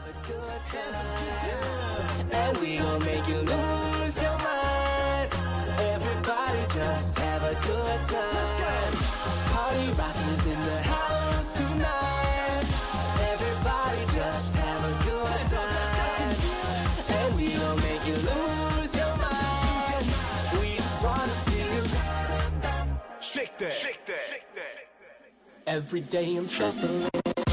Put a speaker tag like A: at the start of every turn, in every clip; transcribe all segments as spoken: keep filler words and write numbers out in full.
A: a good time, and we gon' make you lose your mind. Everybody just have a good time. Party rock is in the house tonight. Everybody just have a good time, and we gon' make you lose your mind. We just wanna see you shake that, shake that, shake that. Every day I'm shuffling.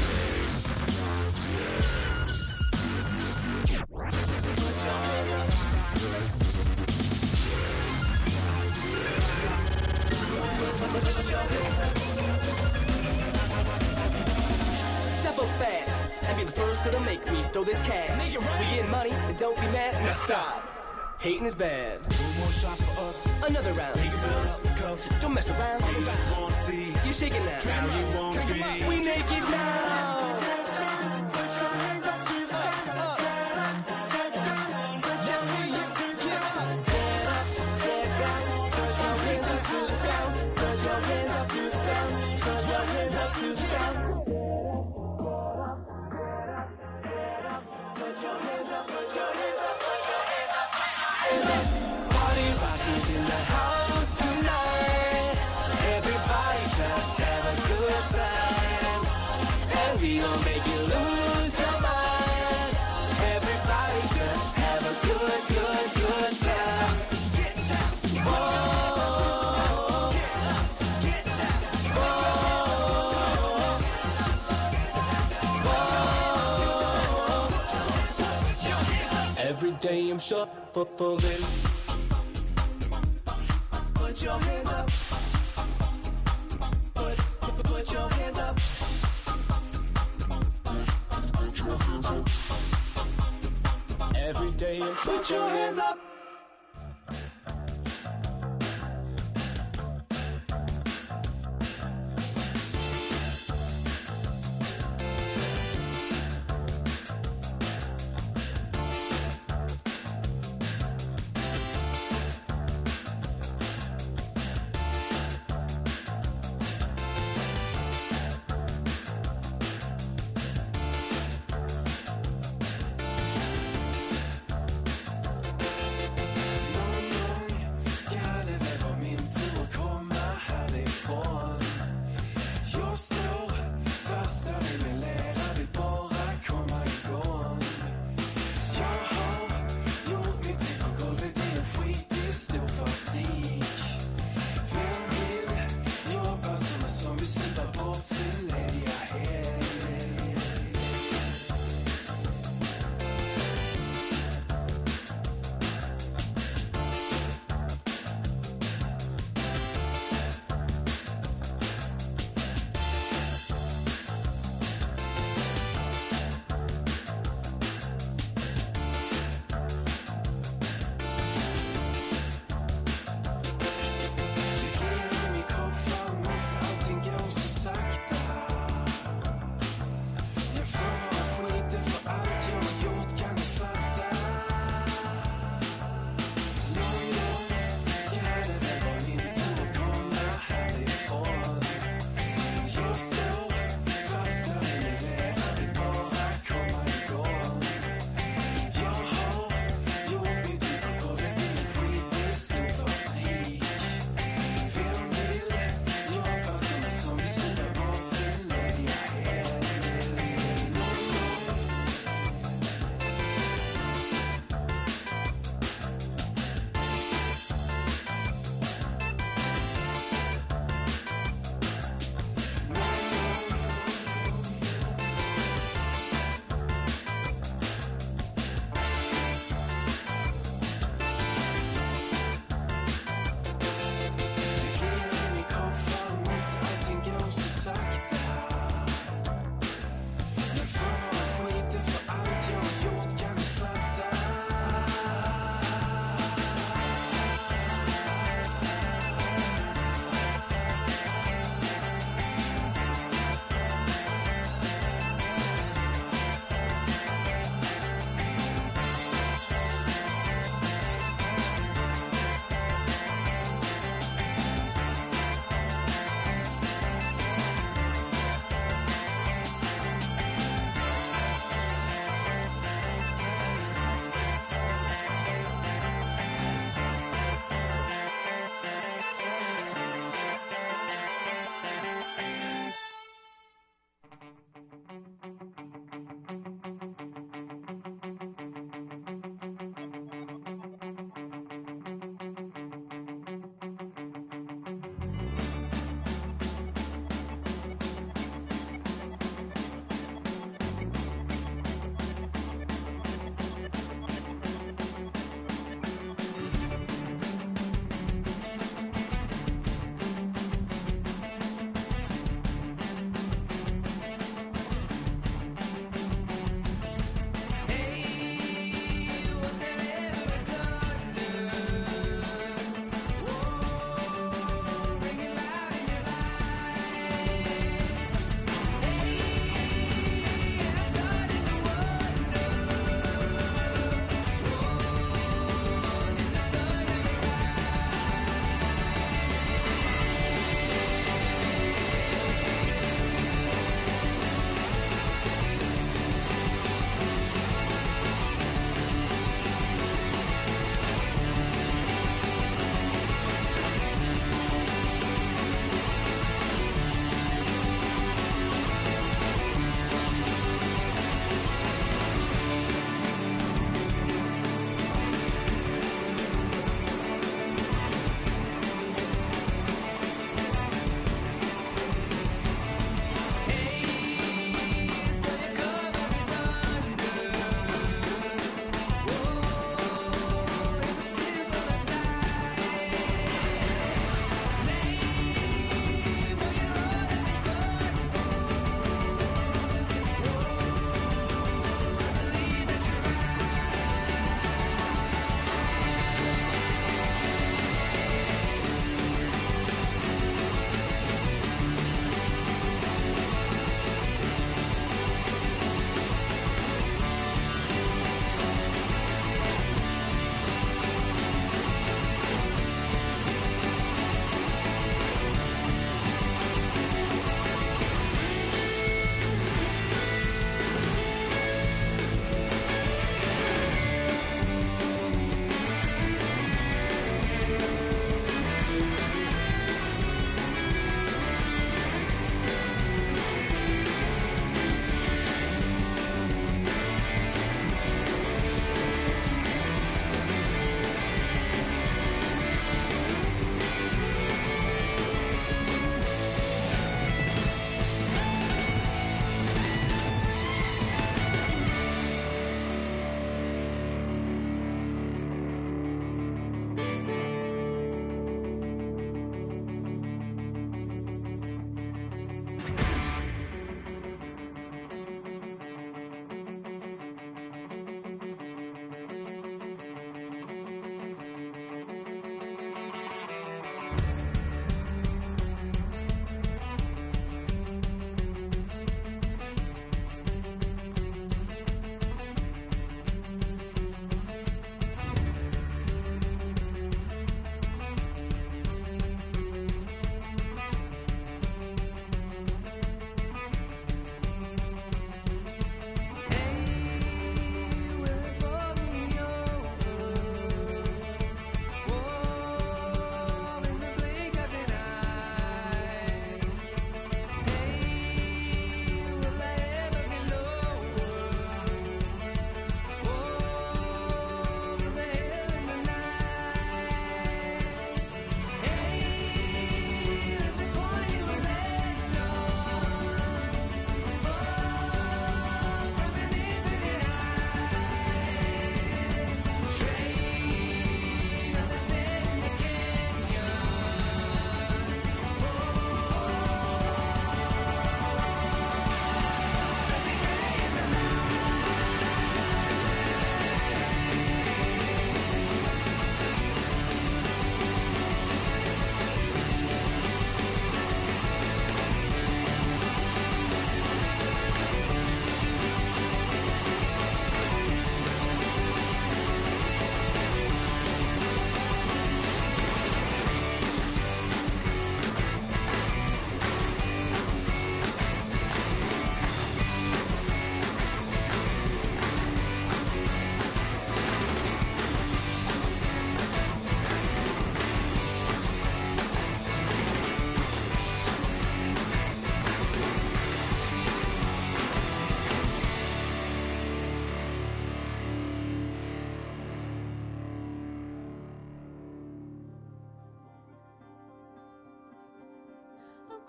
A: Step up fast and be the first to make me throw this cash. We getting money and don't be mad. Now stop. Hating is bad. One more shot for us. Another round. Don't mess around. We just wanna see you shaking now. Now you won't be. We naked now. Put your hands up to the sun. Just see you get up, get up, get down. Put your hands up to the sound. Put your hands up to the sound. Put your hands up to the sound. Put your hands up, put your hands up, put your hands up, put your hands up. Party rock is in the house tonight. Everybody just have a good time, and we gon' make you lose your mind. Everybody just have a good, good, good time. Get down, oh, get up, get down, oh, oh. Every day I'm shuffling. Put your hands up. Put, put, put your hands up. Put your hands up. Every day I'm put your hands up.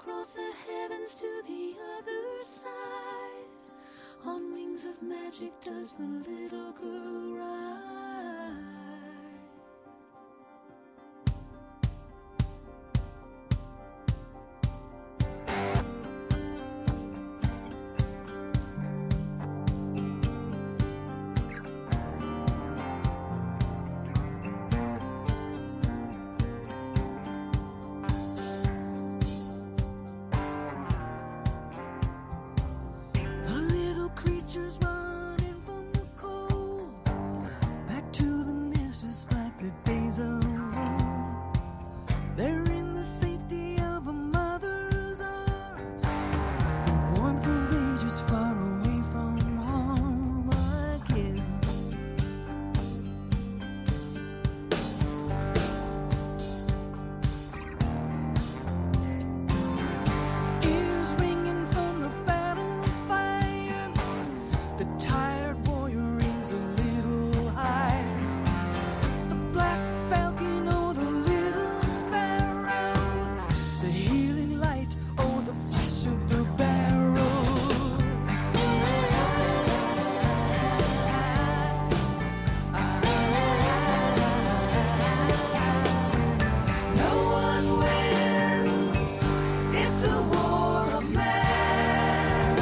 A: across the heavens to the other side. On wings of magic does the little girl ride. Creatures running from the cold, back to the nest just like the days of old. They're in the safety of a mother's arms, the warmth of ages far away from home again. Ears ringing from the battle fire, the tired warrior rings a little higher. The black falcon or the little sparrow, the healing light or the flash of the barrel. No one wins, it's a war of man.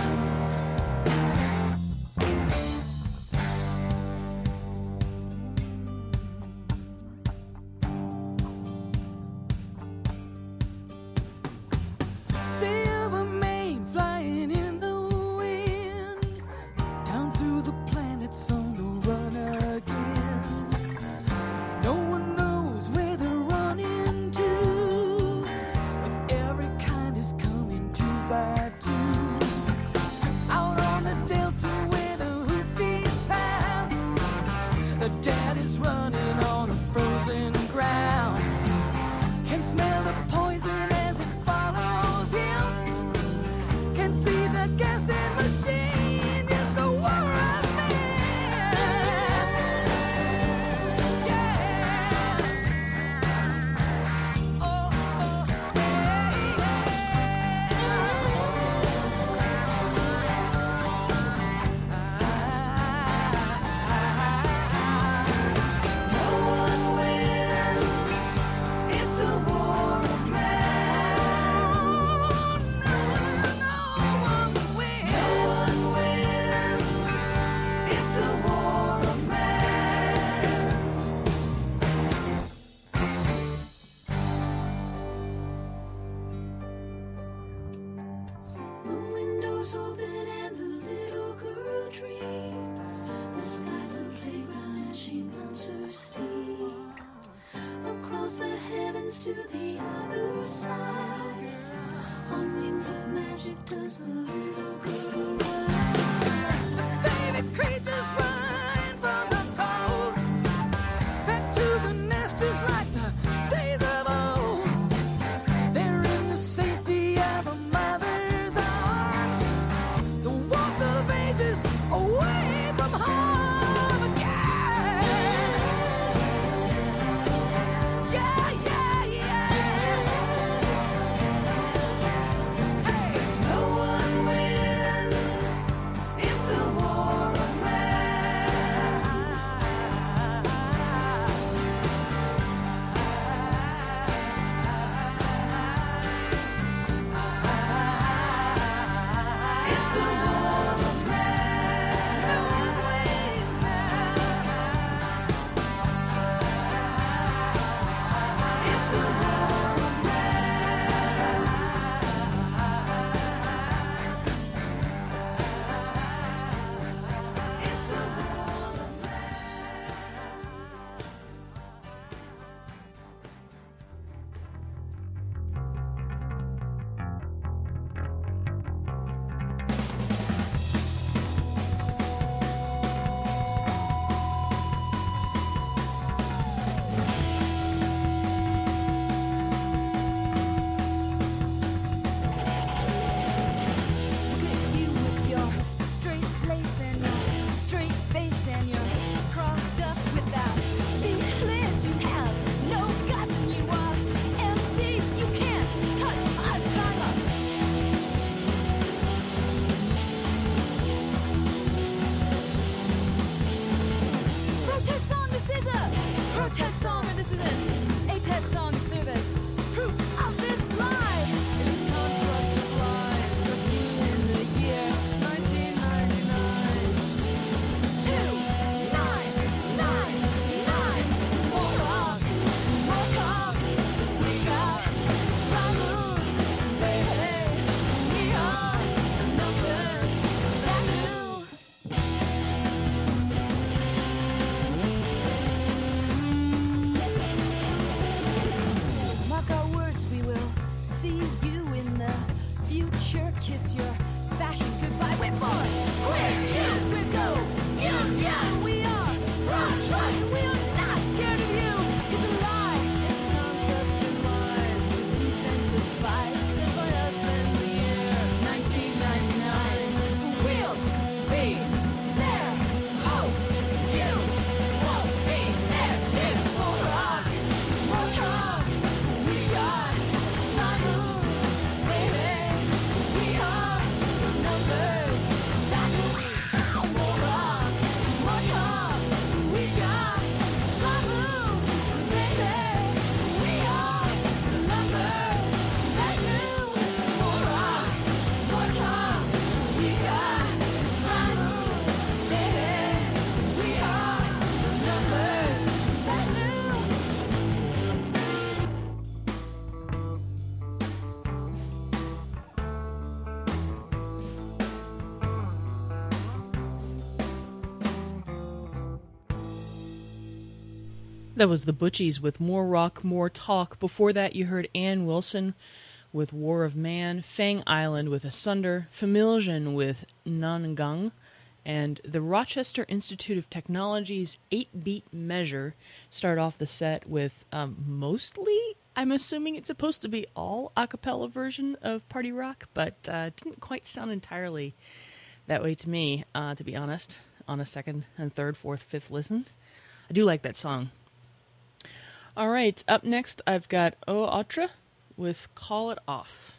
A: Silver mane flying in the wind, down through the planets on the run again. No one knows where they're running to, but every kind is coming two by two. Out on the delta where the hoofbeats pound, the daddy's running on a frozen ground. Can smell the poison as it follows him, can see the gassing machine. It's a war of men. Yeah. Oh, oh, no one wins, it's a war of man. No, no one wins. No one wins, it's a war of man. The windows open and the little girl dreams. The sky's a playground as she mounts her steed. Across the heavens to the other side. On wings of magic does the little girl ride. Baby creatures running from the cold, back to the nest just like the days of old. They're in the safety of a mother's arms, the warmth of ages away from home. Yeah, yeah, yeah, yeah. Hey, no one wins, it's a war of man. It's a war of man. No one wins.
B: That was the Butchies with More Rock, More Talk. Before that, you heard Ann Wilson with War of Man, Fang Island with Asunder, Familjen with Nangang, and the Rochester Institute of Technology's eight-beat measure start off the set with um, mostly, I'm assuming it's supposed to be all a cappella version of Party Rock, but uh, it didn't quite sound entirely that way to me, uh, to be honest, on a second and third, fourth, fifth listen. I do like that song. All right, up next I've got O Autre with Call It Off.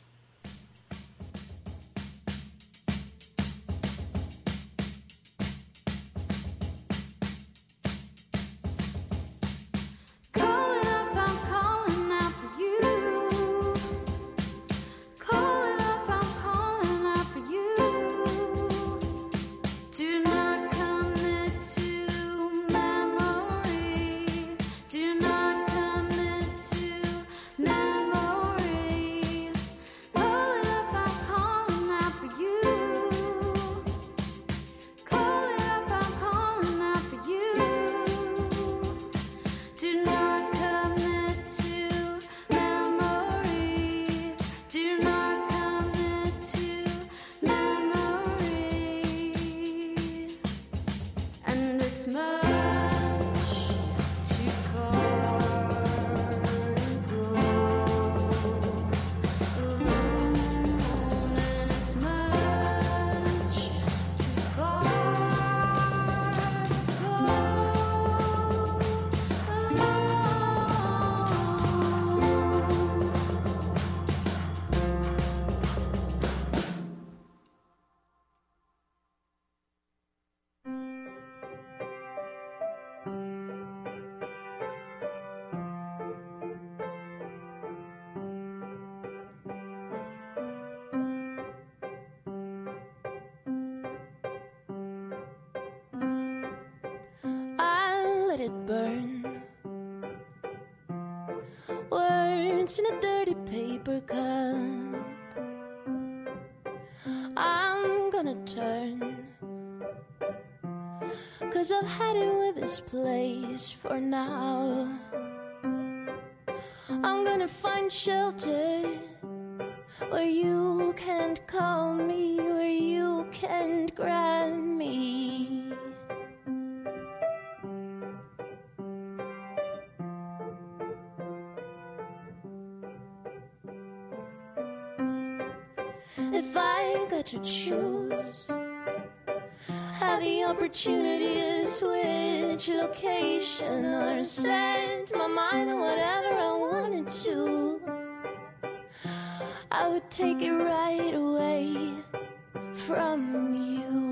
C: It burn. Words in a dirty paper cup. I'm gonna turn, 'cause I've had it with this place for now. I'm gonna find shelter where you can't call me, where you can't grab me. If I got to choose, have the opportunity to switch location or set my mind on whatever I wanted to, I would take it right away from you.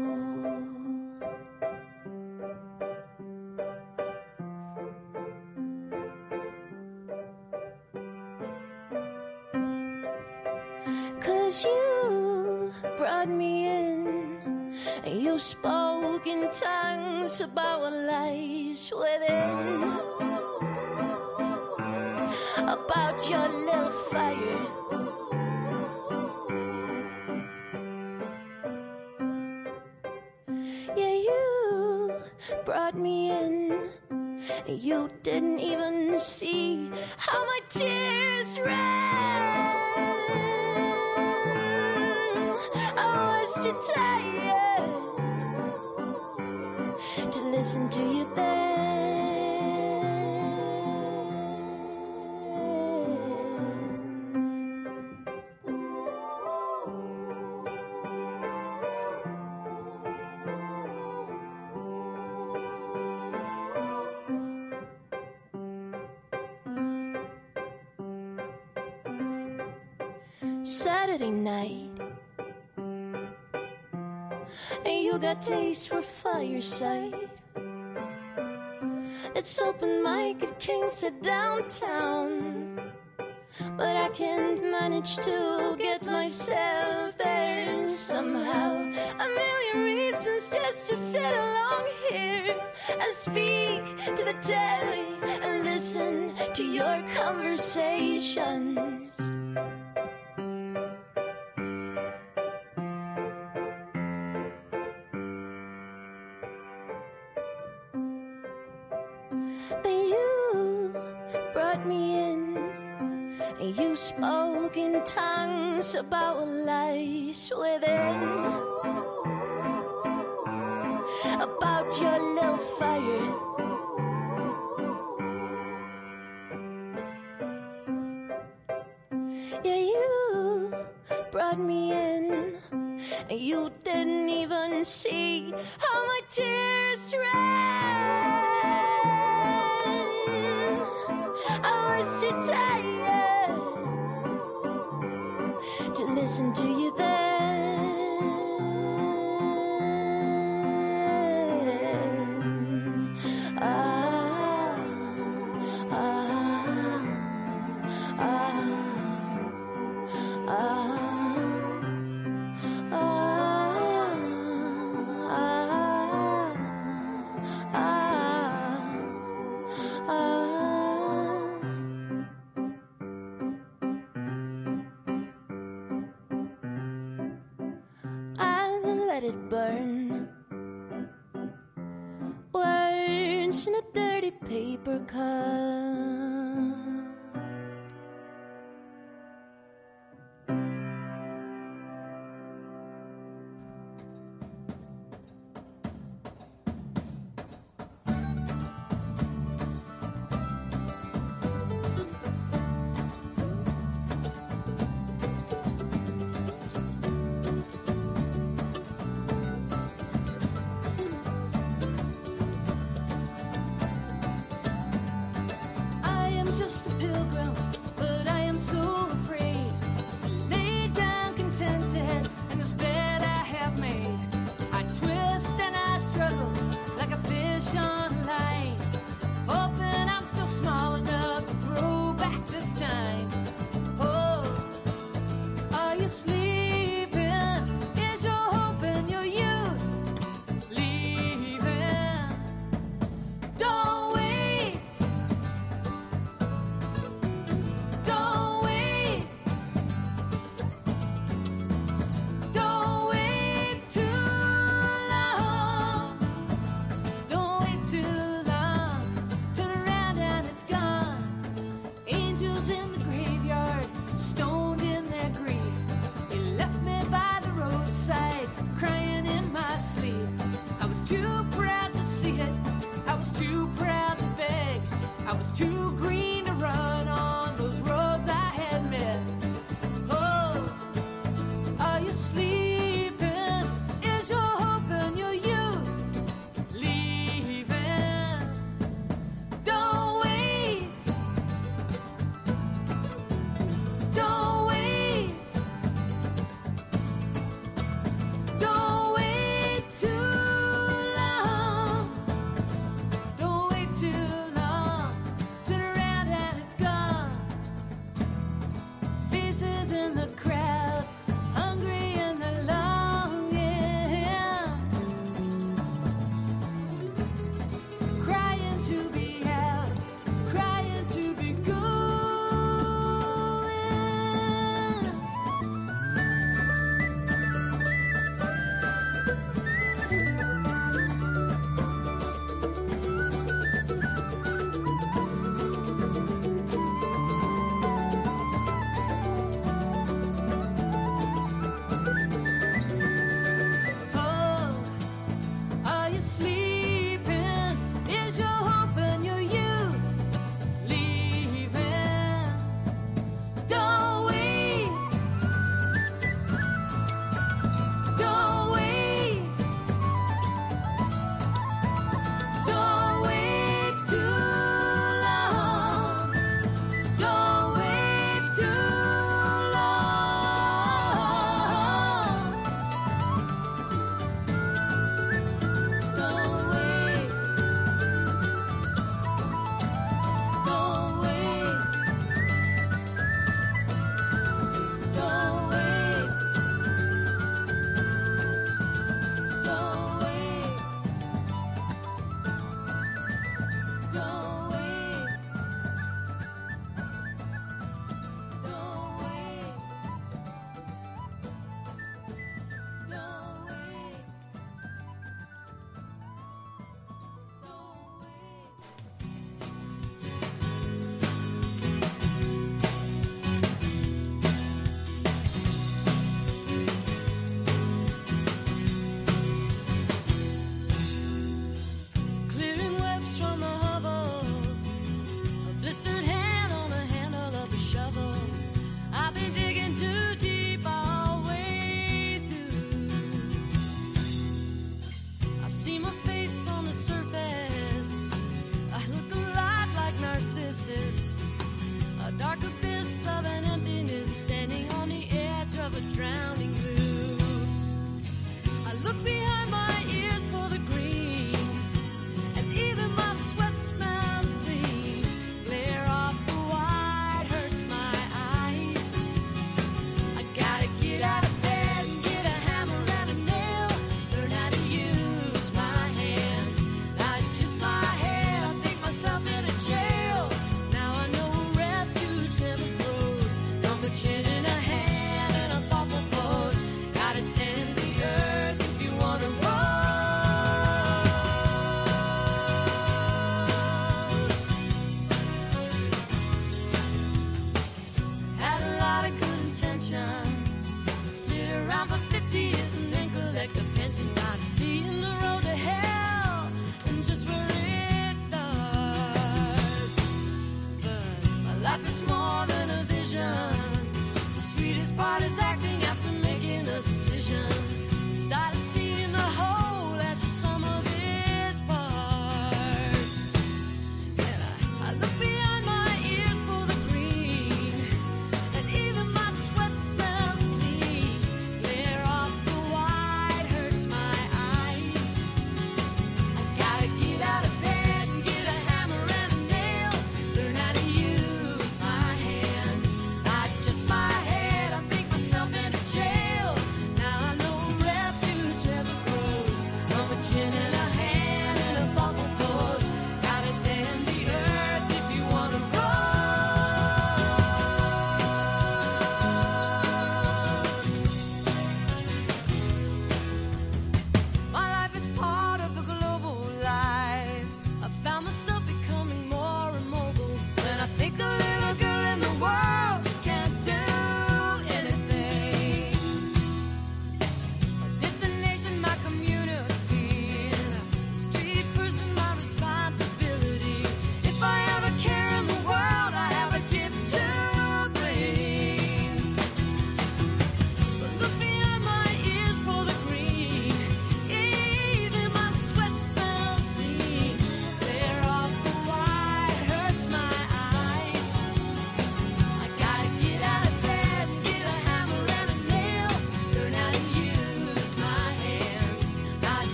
C: 'Cause you brought me in, and you spoke in tongues about what lies within, about your little fire. Yeah, you brought me in, and you didn't even see how my tears ran. I was too tired to listen to you then. Saturday night, and you got taste for fireside. It's open mic at Kingshead downtown, but I can't manage to get myself there somehow. A million reasons just to sit along here and speak to the telly and listen to your conversations. Then you brought me in, and you spoke in tongues about what lies within, about your little fire. Yeah, you brought me in, and you didn't even see how my tears ran. I was too tired to listen to you then. Ah, ah, ah, ah.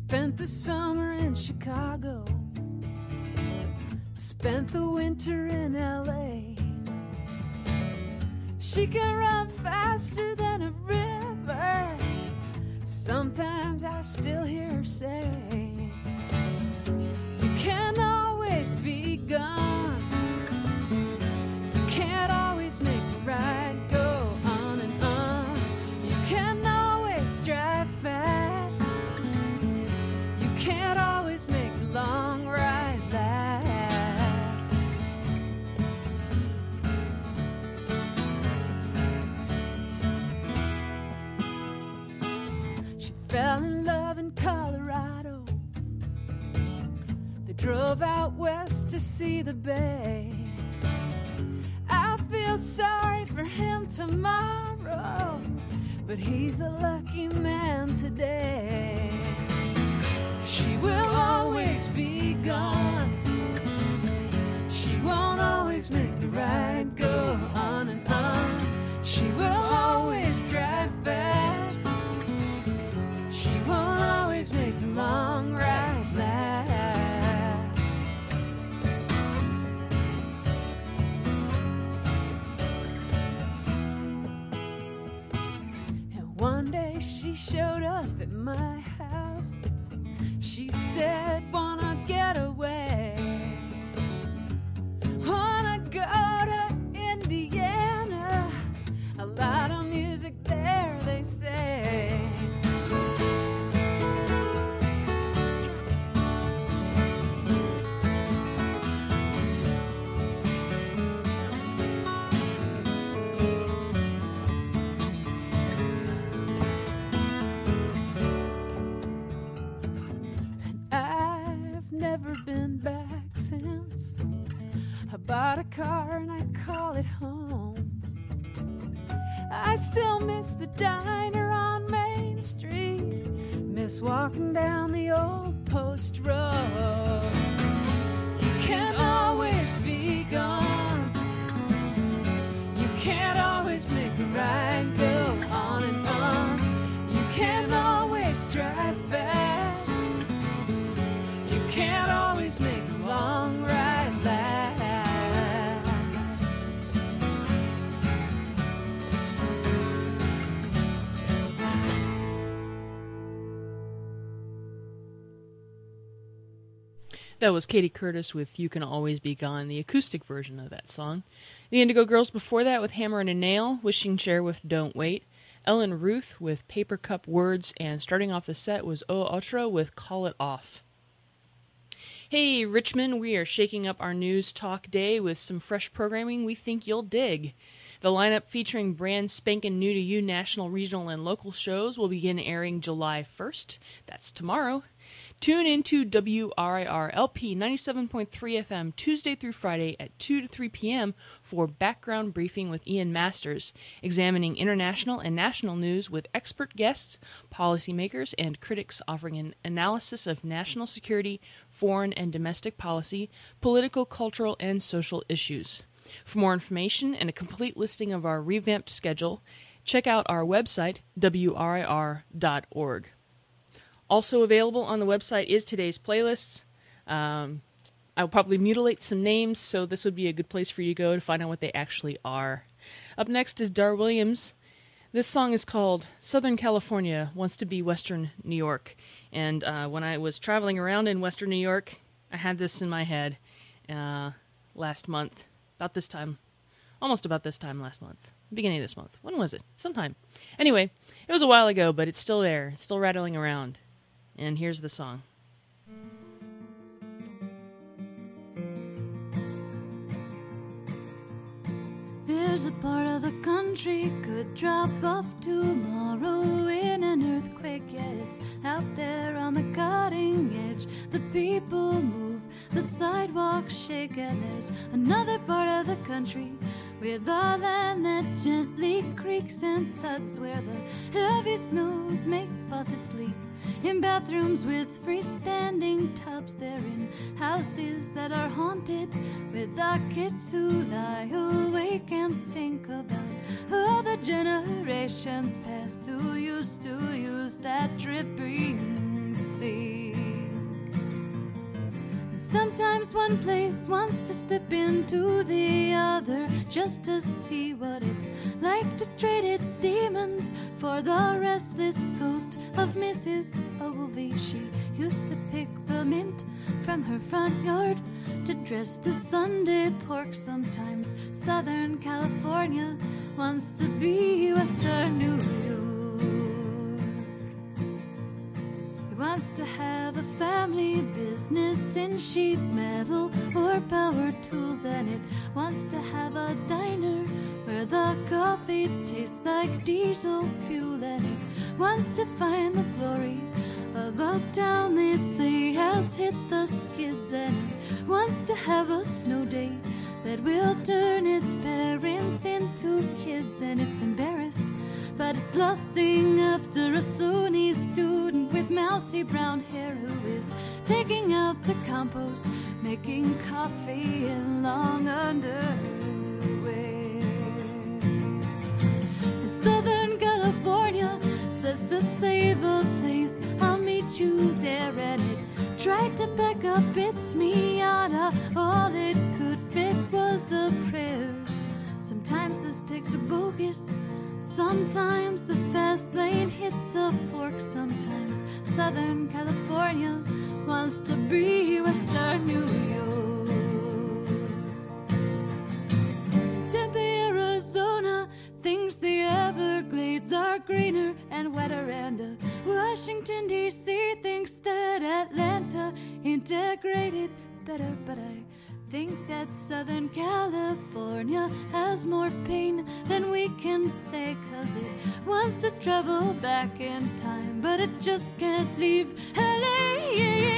D: Spent the summer in Chicago, spent the winter in L A. She can run faster than a river. Sometimes I still hear her say, you can't always be gone. You can't always make the ride go on and on. You can't always drive fast. You can't always make a long ride last. She fell in love in Colorado. They drove out west to see the bay. I feel sorry for him tomorrow, but he's a lucky man today. She will always be gone. She won't always make the ride go on and on. She will always drive fast. She won't always make the long ride last. And one day she showed up at my house. She said, wanna get away, wanna go to Indiana. A lot of music there, they say. I've never been back since. I bought a car and I call it home. I still miss the diner on Main Street, miss walking down the old post road. You can't always be gone. You can't always make the ride go on and on. You can't always drive fast. You can't always make a long ride last.
B: That was Katie Curtis with You Can Always Be Gone, the acoustic version of that song. The Indigo Girls before that with Hammer and a Nail, Wishing Chair with Don't Wait, Ellen Ruth with Paper Cup Words, and starting off the set was O Otro with Call It Off. Hey, Richmond, we are shaking up our news talk day with some fresh programming we think you'll dig. The lineup featuring brand spankin' new to you national, regional, and local shows will begin airing July first. That's tomorrow. Tune into W R I R L P ninety-seven point three F M Tuesday through Friday at two to three p.m. for Background Briefing with Ian Masters, examining international and national news with expert guests, policymakers, and critics offering an analysis of national security, foreign and domestic policy, political, cultural, and social issues. For more information and a complete listing of our revamped schedule, check out our website, W R I R dot org. Also available on the website is today's playlists. Um, I'll probably mutilate some names, so this would be a good place for you to go to find out what they actually are. Up next is Dar Williams. This song is called Southern California Wants to Be Western New York. And uh, when I was traveling around in Western New York, I had this in my head uh, last month, about this time, almost about this time last month, beginning of this month. When was it? Sometime. Anyway, it was a while ago, but it's still there. It's still rattling around. And here's the song.
E: There's a part of the country could drop off tomorrow in an earthquake. Yeah, it's out there on the cutting edge. The people move, the sidewalks shake, and there's another part of the country with a land that gently creaks and thuds, where the heavy snows make faucets leak. In bathrooms with freestanding tubs, they're in houses that are haunted with the kids who lie awake and think about all the generations past who used to use that dripping sea. Sometimes one place wants to slip into the other just to see what it's like to trade its demons for the restless ghost of Missus Ogilvy. She used to pick the mint from her front yard to dress the Sunday pork. Sometimes Southern California wants to be Western New York. He wants to have a family business in sheet metal or power tools, and it wants to have a diner where the coffee tastes like diesel fuel, and it wants to find the glory of a town they say has hit the skids, and it wants to have a snow day that will turn its parents into kids, and it's embarrassed, but it's lusting after a SUNY student with mousy brown hair who is taking out the compost, making coffee in long underwear. In Southern California says to save a place, I'll meet you there, and it tried to pack up its Miata. All it could fit was a prayer. Sometimes the stakes are bogus, sometimes the fast lane hits a fork. Sometimes Southern California wants to be Western New York. Tempe, Arizona thinks the Everglades are greener and wetter, and uh, Washington, D C thinks that Atlanta integrated better, but I think that Southern California has more pain than we can say, 'cause it wants to travel back in time, but it just can't leave L A.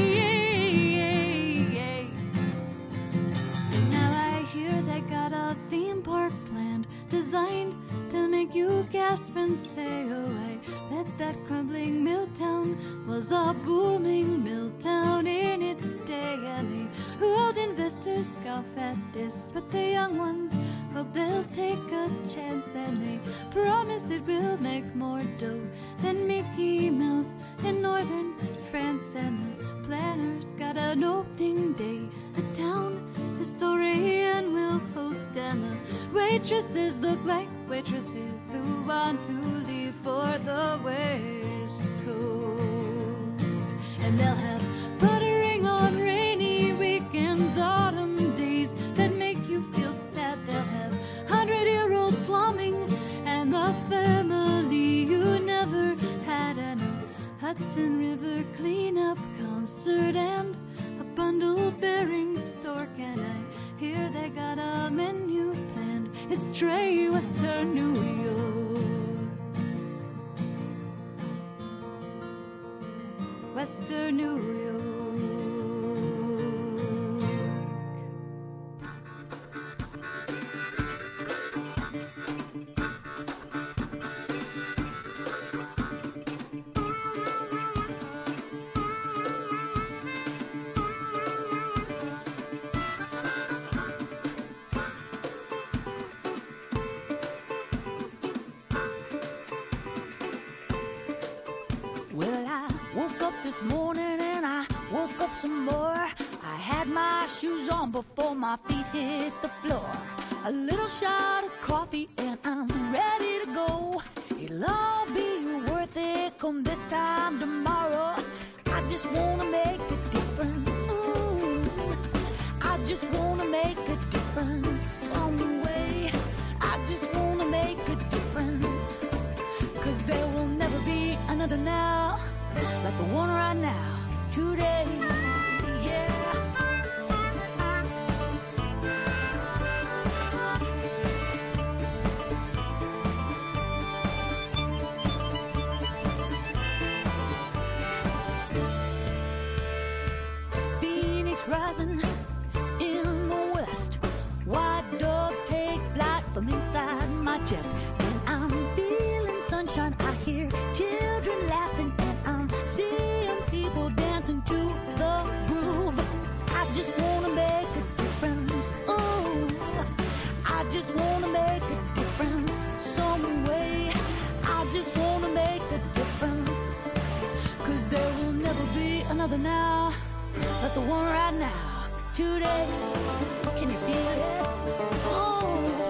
E: Now I hear they got a theme park planned, designed to make you gasp and say, oh, I bet that crumbling mill town was a booming mill town in its day. And the old investors scoff at this, but the young ones hope they'll take a chance, and they promise it will make more dough than Mickey Mouse in northern France. And the planners got an opening day, a town historian will host, and the waitresses look like waitresses who want to leave for the West Coast. And they'll have buttering on rainy weekends, autumn days that make you feel sad. They'll have hundred-year-old plumbing and the family you never had, and a Hudson River cleanup concert and a bundle-bearing stork. And I hear they got a menu planned. It's Trey, Western New York. Western New York.
F: Well, I woke up this morning and I woke up some more. I had my shoes on before my feet hit the floor. A little shot of coffee and I'm ready to go. It'll all be worth it come this time tomorrow. I just wanna make a difference. Ooh, I just wanna make a difference some way. I just wanna make a difference. 'Cause there will never be another now like the one right now, today, yeah. Phoenix rising in the west, white doves take flight from inside my chest, and I'm feeling sunshine. I hear children laughing, and I'm seeing people dancing to the groove. I just wanna make a difference. Oh, I just wanna make a difference some way. I just wanna make a difference. 'Cause there will never be another now like the one right now, today. Can you feel it? Oh.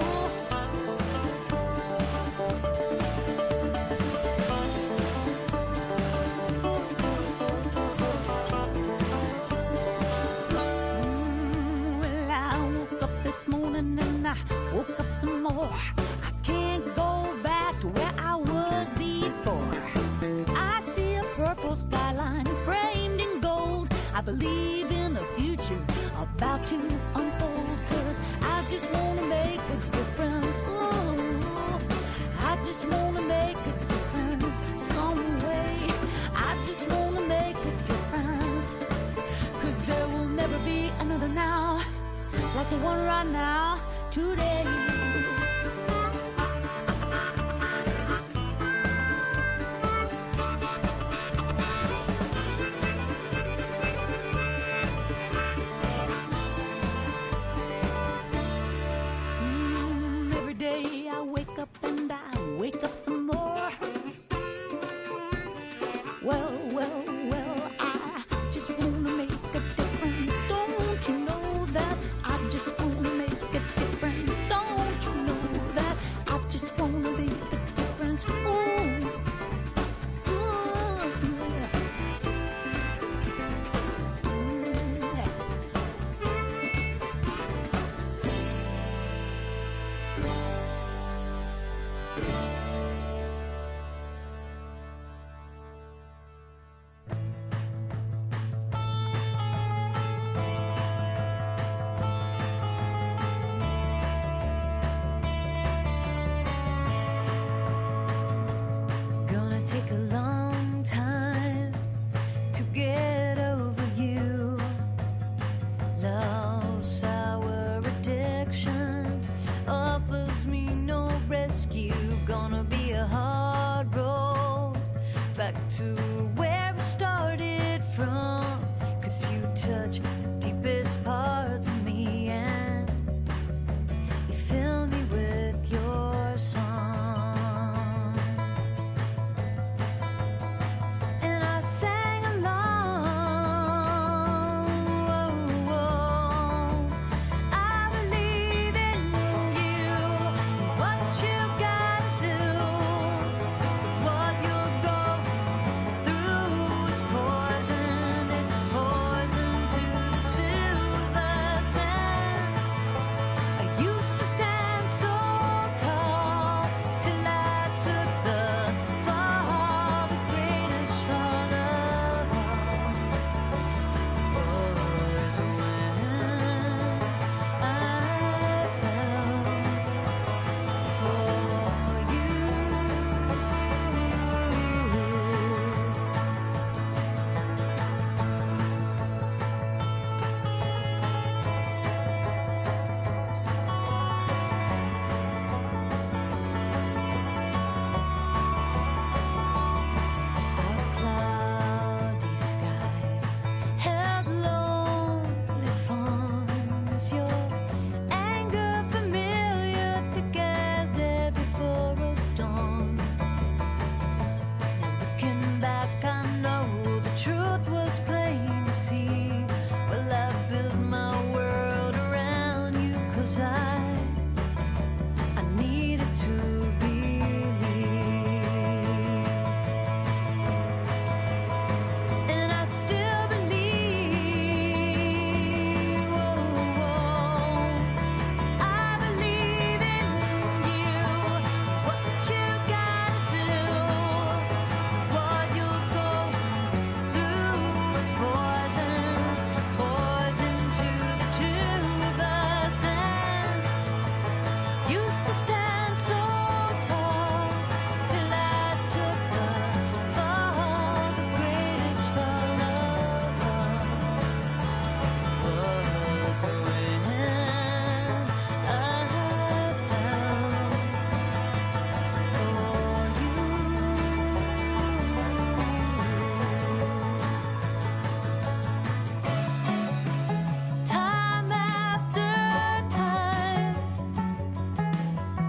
F: Mm, well, I woke up this morning and I woke up some more. I can't go back to where I was before. I see a purple skyline framed in gold. I believe in the future about to unfold, 'cause I just wanna make a difference. Ooh, I just wanna make a difference some way. I just wanna make a difference, 'cause there will never be another now like the one right now, today. And I wake up some more. Well, well, well, I just wanna make a difference. Don't you know that I just wanna make a difference? Don't you know that I just wanna make a difference? Ooh. Ooh, yeah. Gonna take a long time to get over you. Love's sour addiction offers me no rescue. Gonna be a hard road back to where we started from, 'cause you touch the deepest parts of me and you fill me with your song. And I sang along. Whoa, whoa. I believe in you. What you gotta do, what you'll go through is poison. It's poison to the two of us. And I used to stand so tall till I took the fall. The greatest fall of all was when I fell for you. Our cloudy skies held lonely forms. Your anger familiar, thick as air before a storm. Now looking back, I know the truth was plain to see. Well, I built my world around you, 'cause I I needed to believe. And I still believe. Whoa, whoa. I believe in you. What you gotta do, what you'll go through is poison, poison to the two of us. And used to stand so tall till I took the fall. The greatest fall of all was when I fell for you. Time after time,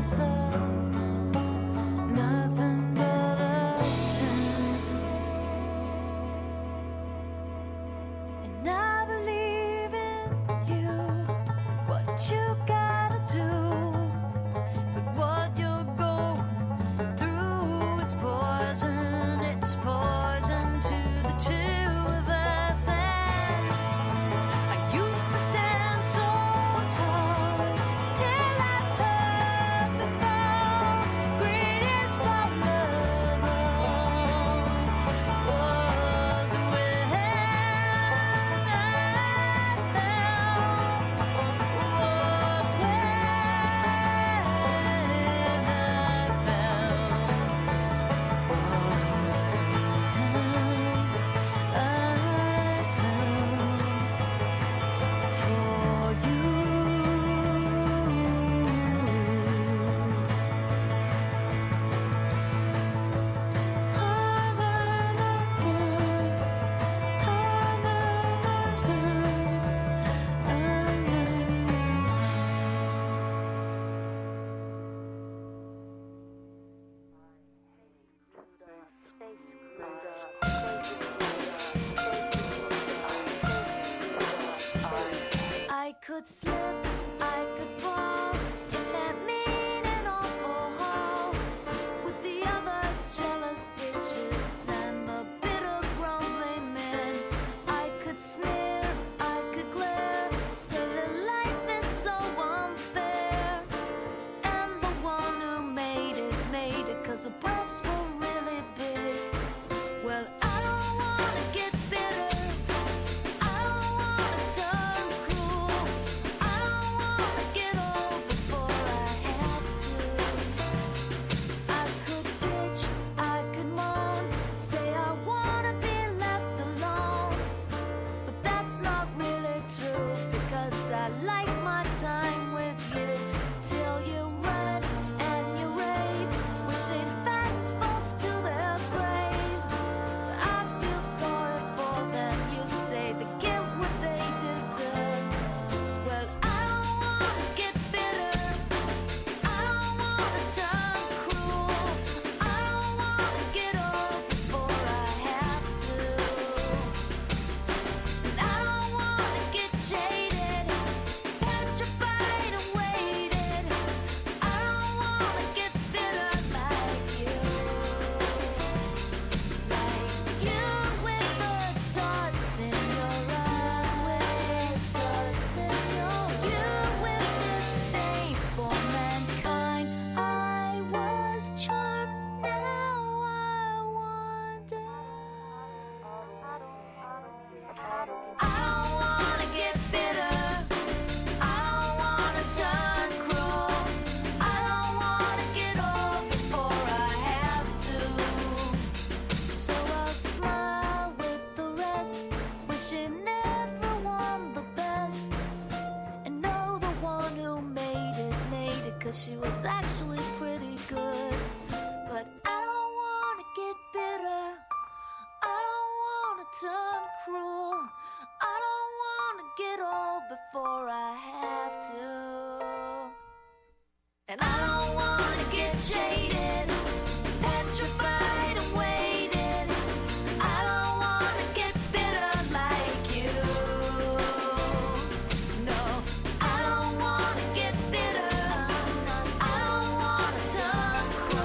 C: could slip, I could fall in that mean and awful hall with the other jealous bitches and the bitter grumbling men. I could sneer, I could glare, say that life is so unfair. And the one who made it, made it 'cause her breasts were really big. Well, I don't wanna get bitter, I don't wanna turn cruel, I don't wanna get old before I have to. I could bitch, I could moan, say I wanna be left alone, but that's not really true, because I like my time with you till you run and you rave, wishing fat folks to their grave. I feel sorry for them, you say they get what they deserve. Well, I don't wanna get bitter, I don't wanna turn cruel, I don't wanna get old before I have to. And I don't wanna get jaded, petrified and waited. I don't wanna get bitter like you, like you with the darts in your eyes, darts in your, you with disdain for mankind. I was charmed, now I wonder. I don't wanna get bitter, I don't wanna turn cruel, I don't wanna get old before I have to. So I'll smile with the rest, wishing everyone the best, and know the one who made it, made it 'cause she was actually pretty good. But I don't wanna get bitter, I don't wanna turn cruel, I don't wanna get old before I have to. And I don't wanna get jaded, petrified and waited. I don't wanna get bitter like you. No, I don't wanna get bitter, I don't wanna turn cruel.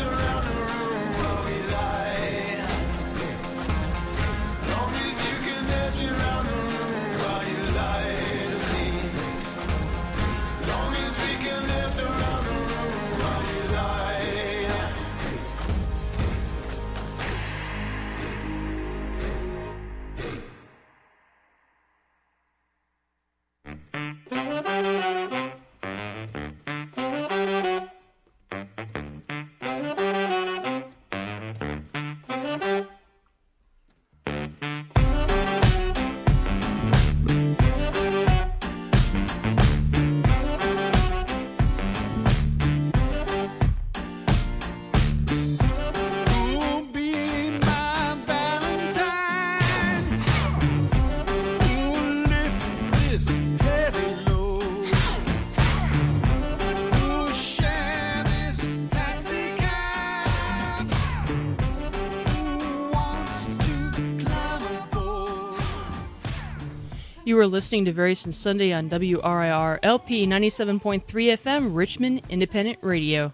A: around the room while we lie. Long as you can dance me around the room while you lie to me. Long as we can dance around the room while you lie.
B: You are listening to Various Sunday on W R I R L P ninety-seven point three F M, Richmond Independent Radio.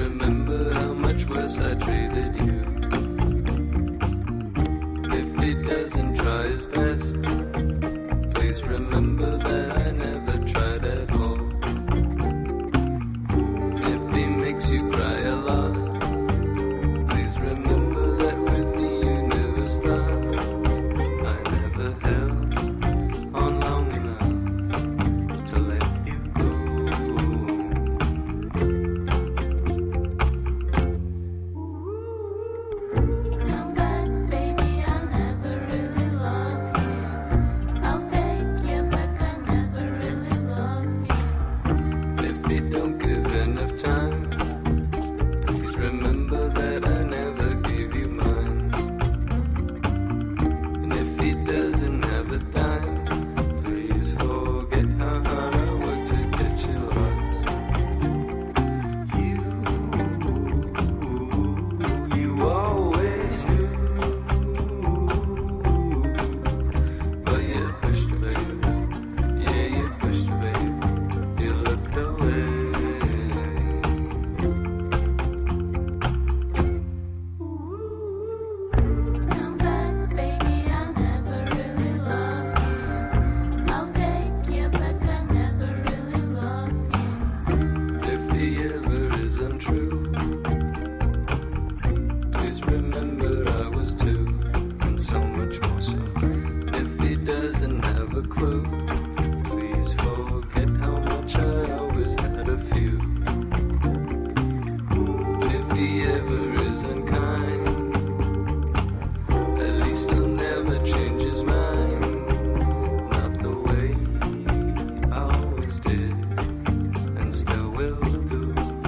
A: It he ever is unkind. At least he'll never change his mind. Not the way I always did, and still will do.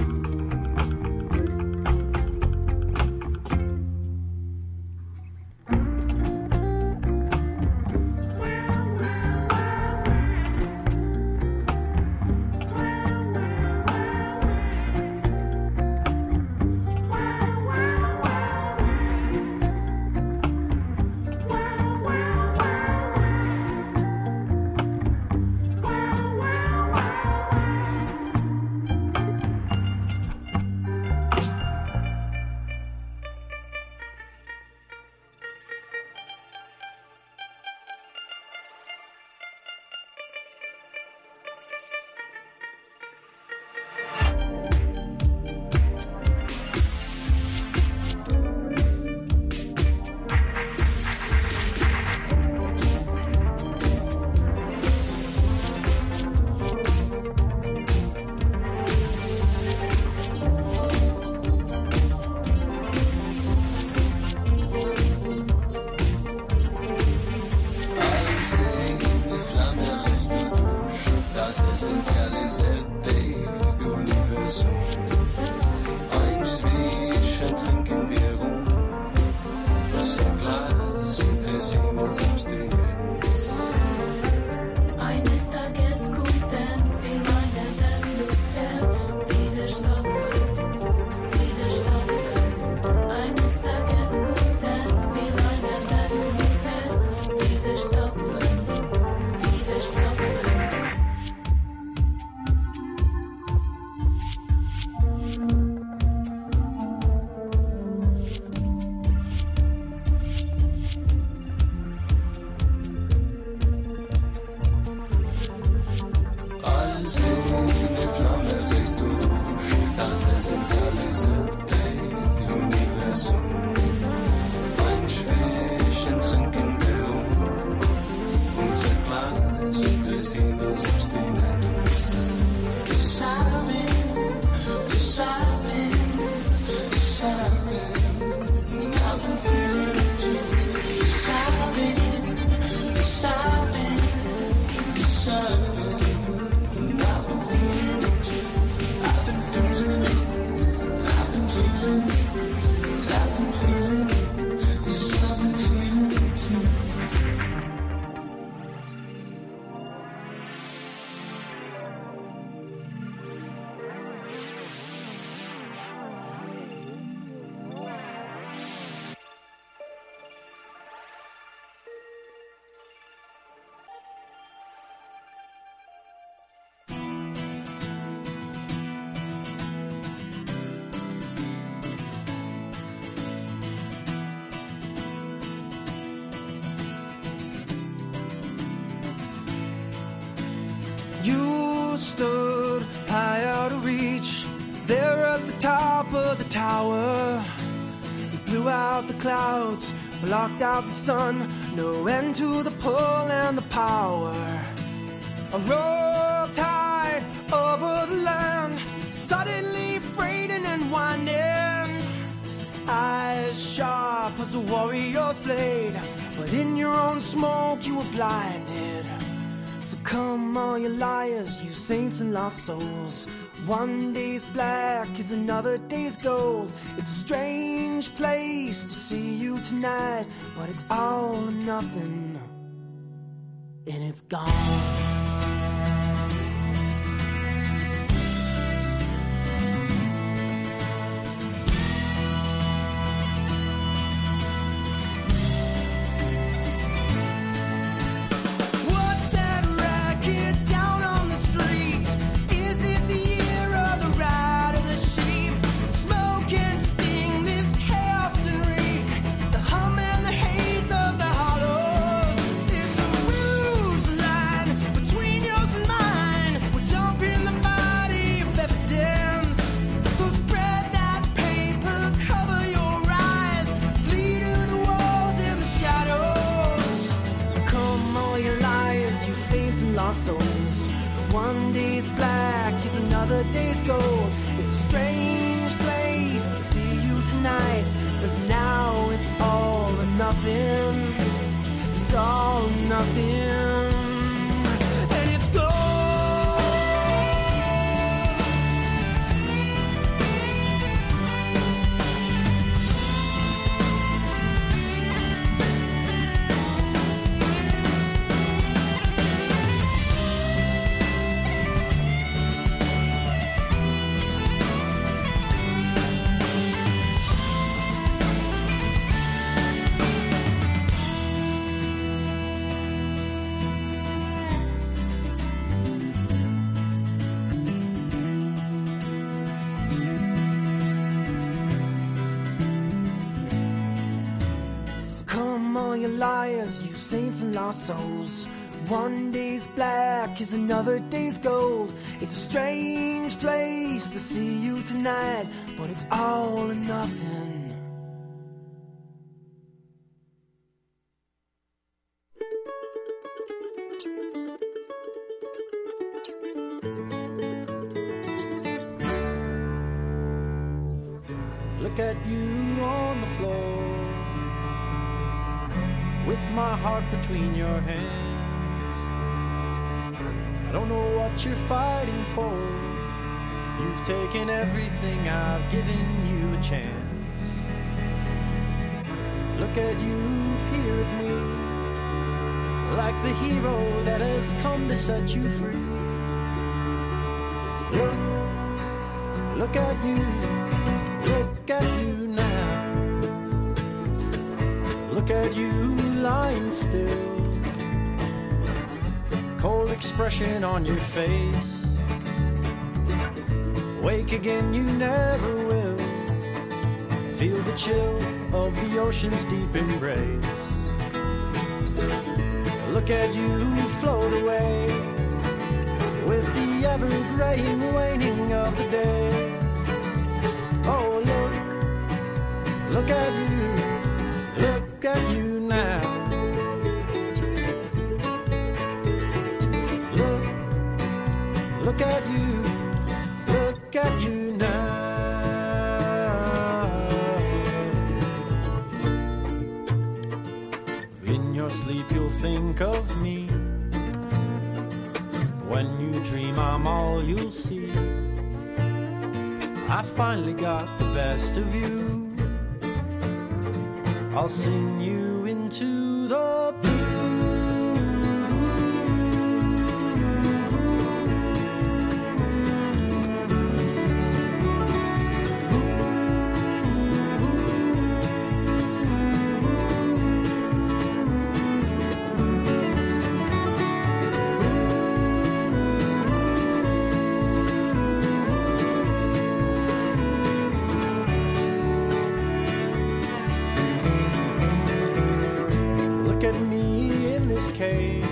G: You stood high out of reach, there at the top of the tower. You blew out the clouds, blocked out the sun, no end to the pull and the power. A roll tide over the land, suddenly freighting and winding. Eyes sharp as a warrior's blade, but in your own smoke you were blinded. So come all you liars, you saints and lost souls. One day's black is another day's gold. It's a strange place to see you tonight, but it's all or nothing, and it's gone. One day's black is another day's gold. It's a strange place to see nothing, and it's gold. Liars, you saints and lost souls. One day's black is another day's gold. It's a strange place to see you tonight, but it's all or nothing. Look at you on the floor, with my heart between your hands. I don't know what you're fighting for. You've taken everything, I've given you a chance. Look at you peer at me, like the hero that has come to set you free. Look, look at you, look at you now. Look at you lying still, cold expression on your face. Wake again, you never will. Feel the chill of the ocean's deep embrace. Look at you float away, with the ever-graying waning of the day. Oh, look, look at you, look at you now. Look, look at you, look at you now. In your sleep you'll think of me. When you dream I'm all you'll see. I finally got the best of you. I'll sing you into the blue. Cage,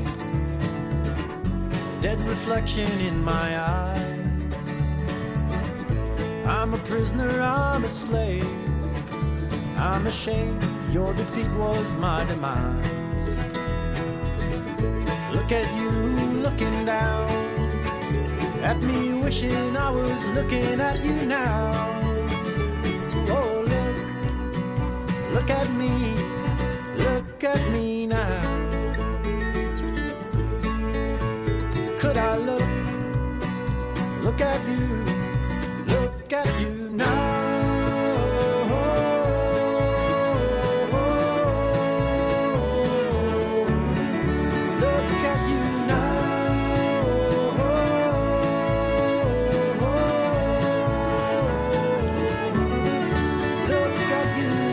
G: dead reflection in my eyes. I'm a prisoner, I'm a slave. I'm ashamed your defeat was my demise. Look at you looking down at me, wishing I was looking at you now. Oh, look, look at me, look at me now. Could I look, look at you, look at you now? Look at you now. Look at you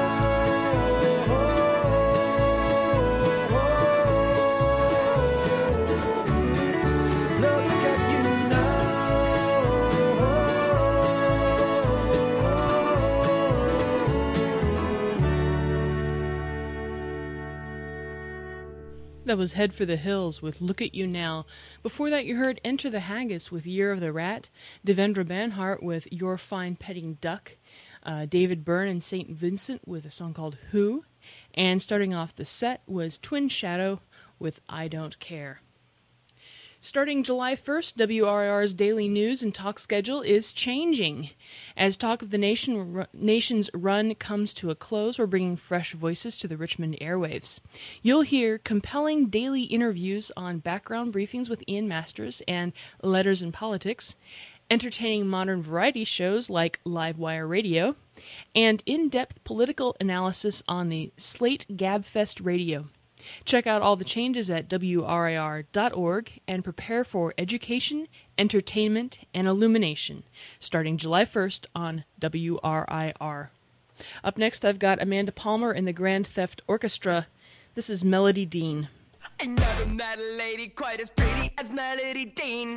B: That was Head for the Hills with Look at You Now. Before that, you heard Enter the Haggis with Year of the Rat, Devendra Banhart with Your Fine Petting Duck, uh, David Byrne and Saint Vincent with a song called Who, and starting off the set was Twin Shadow with I Don't Care. Starting July first, W R I R's daily news and talk schedule is changing. As Talk of the Nation Nation's run comes to a close, we're bringing fresh voices to the Richmond airwaves. You'll hear compelling daily interviews on background briefings with Ian Masters and Letters in Politics, entertaining modern variety shows like Livewire Radio, and in-depth political analysis on the Slate Gabfest Radio. Check out all the changes at W R I R dot org and prepare for education, entertainment, and illumination, starting July first on W R I R. Up next, I've got Amanda Palmer and the Grand Theft Orchestra. This is Melody Dean.
A: I never met a lady quite as pretty as Melody Dean.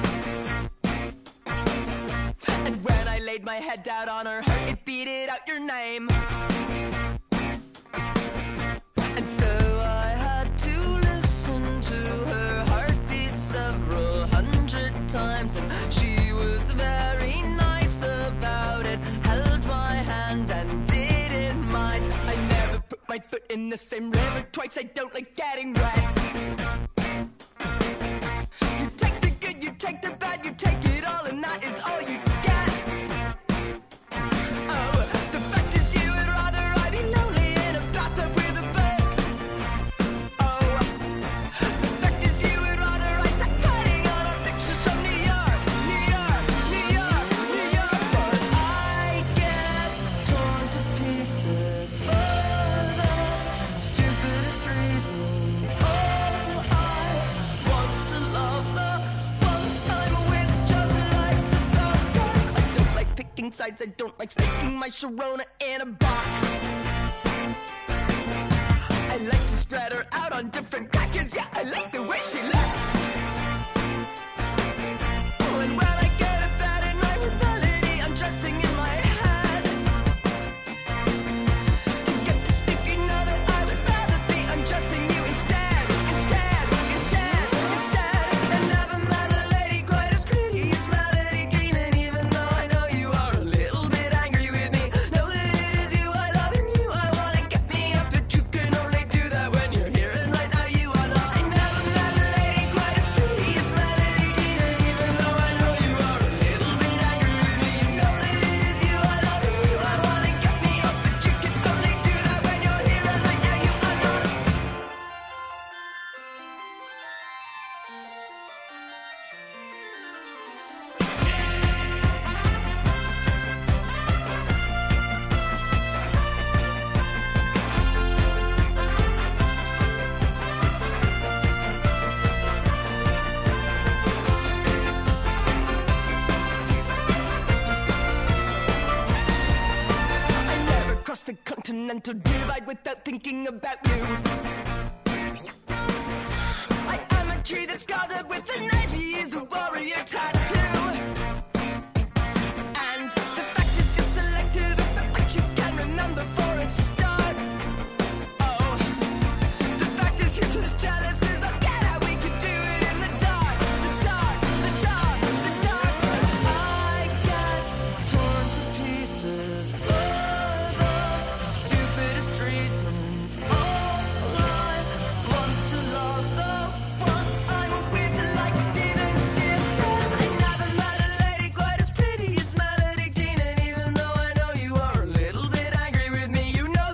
A: And when I laid my head down on her heart, it beat it out your name. And so I had to listen to her heartbeat several hundred times, and she was very nice about it, held my hand and didn't mind. I never put my foot in the same river twice, I don't like getting wet. You take the good, you take the bad, you take it all, and that is all you get. Oh, the fact is you would rather I be lonely in a bathtub with a book. Oh, the fact is you would rather I sat cutting on our pictures from New York, New York, New York, New York. But I get torn to pieces for the stupidest reasons. Oh, I want to love the one I'm with, just like the song says. I don't like picking sides, I don't like sticking my Sharona in a box. I like to spread her out on different crackers, yeah, I like the way she looks. Oh, and when I get to bed at night with Melody, I'm dressing in my head. To get to sleep, you know that I would rather be undressing you instead, instead, instead, instead. And never met a lady quite as pretty as Melody Dean. And even though I know you are a little bit angry with me, know that it is you I love and you I want to get me up, but you can only do that when you're here and right now you are not. I never met a lady quite as pretty as Melody Dean. And even though I know you are a little bit angry with me, you know that it is you I love and you I want to get me up, but you can only do that when you're here and right now you are not. I never crossed the continental divide without thinking about you. I am a tree that's gathered with an ninety is a warrior tattoo. And the fact is you're selective of what you can remember for a start. Oh, the fact is you're just jealous as I get how we could do it in the dark, the dark, the dark, the dark. But I get torn to pieces for the stupidest reasons. All I want to love the one I'm with, like Steven Stier says. I never met a lady quite as pretty as Melody Dean. And even though I know you are a little bit angry with me, you know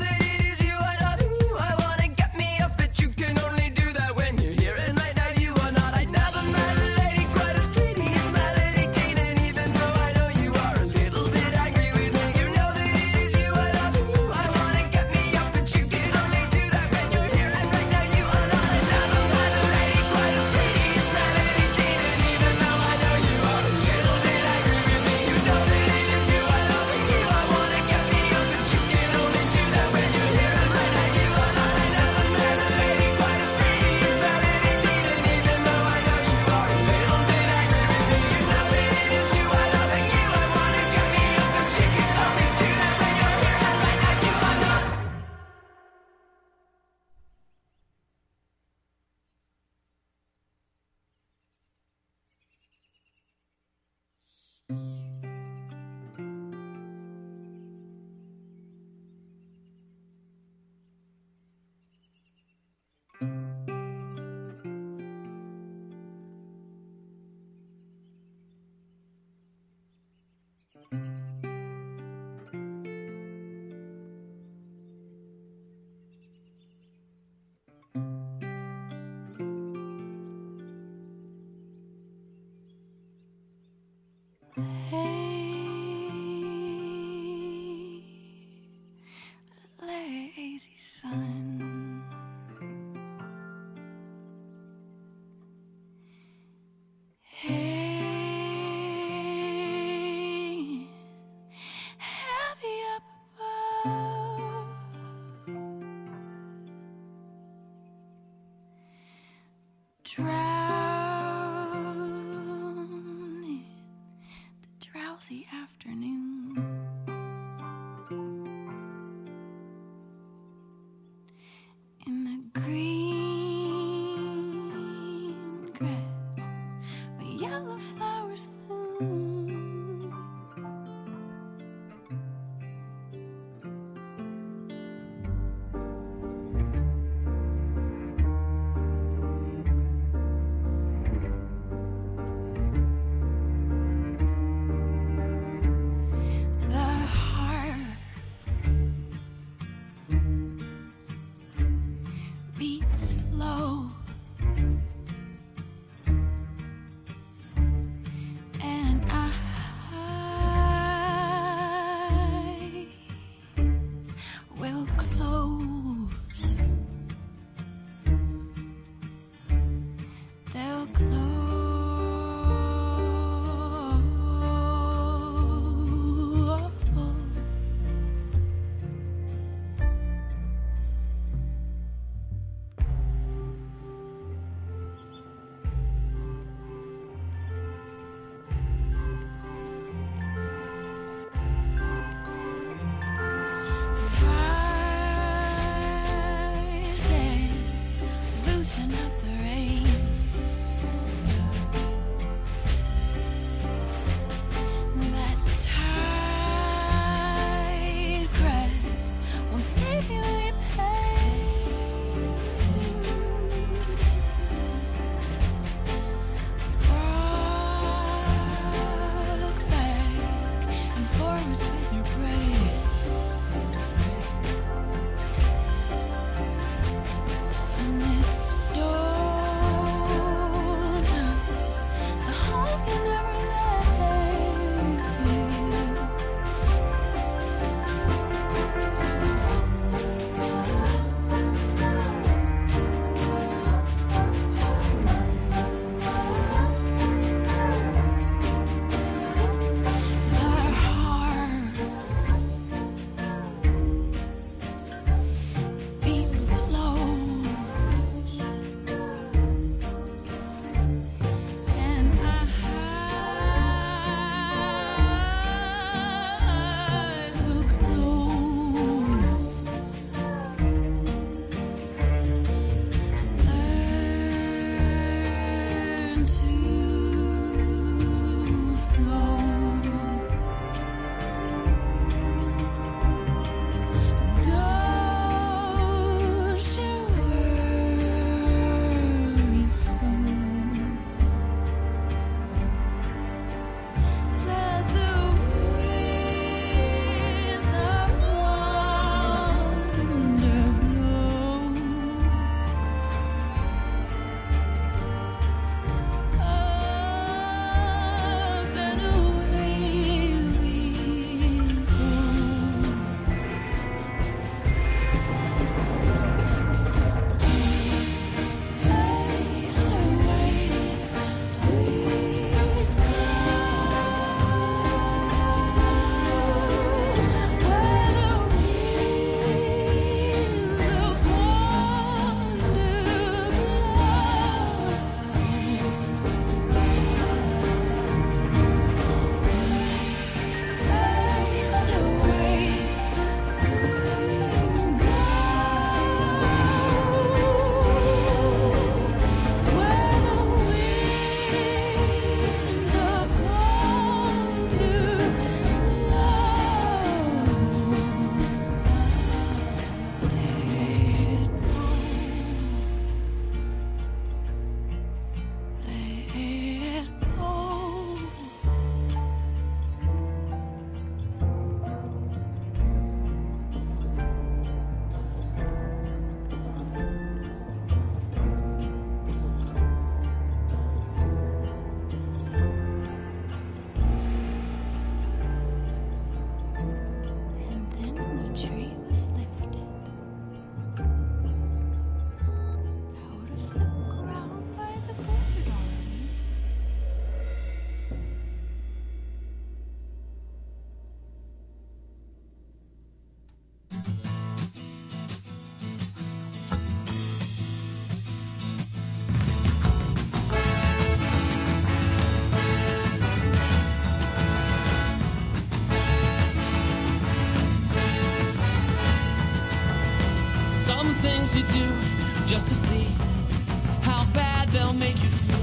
A: things you do just to see how bad they'll make you feel.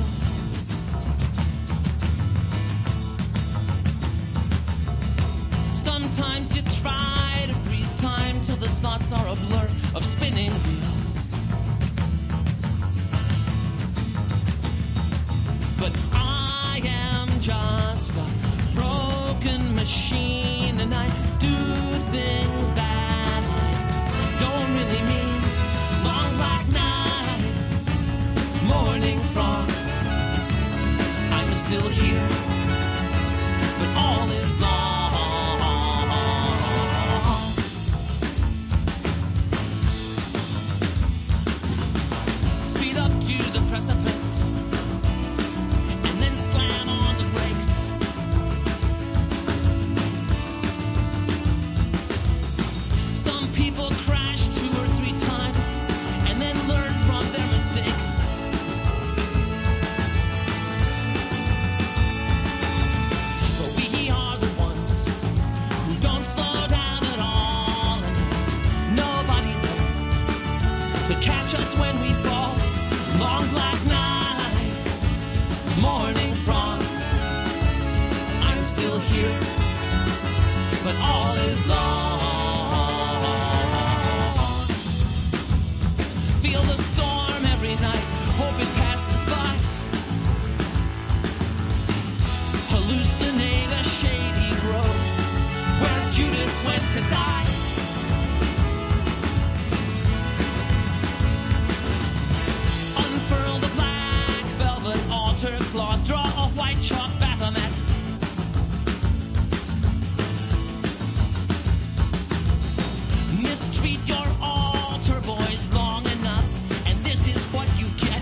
A: Sometimes you try to freeze time till the thoughts are a blur of spinning wheels. But I am just a broken machine, and I do things that I don't really mean. Long black night, morning frost, I'm still here, but all is lost. Speed up to the precipice and then slam on the brakes. Some people crash two or three times and then learn from their mistakes. But we are the ones who don't slow down at all, and there's nobody there to catch us when we fall. Long black night, morning frost, I'm still here, but all is lost. Feel the storm every night, hope it passes by. Hallucinate a shady grove where Judas went to die. Unfurl the black velvet altar cloth, draw a white chalk Baphomet. Mistreat your altar boys long enough, and this is what you get.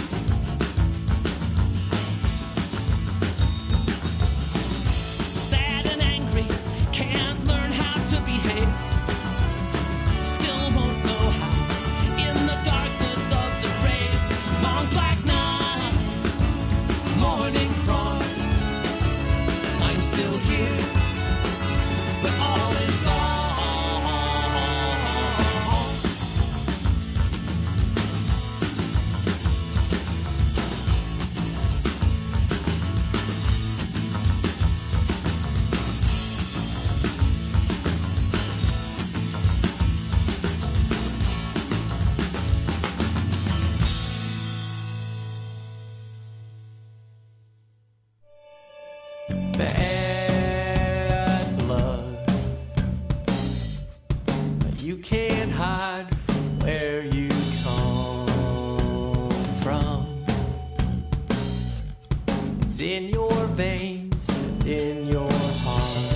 A: Sad and angry, can't learn how to behave. Still won't know how in the darkness of the grave. Long black night, morning frost, I'm still here, but all is lost. Bad blood, you can't hide from where you come from. It's in your veins and in your heart.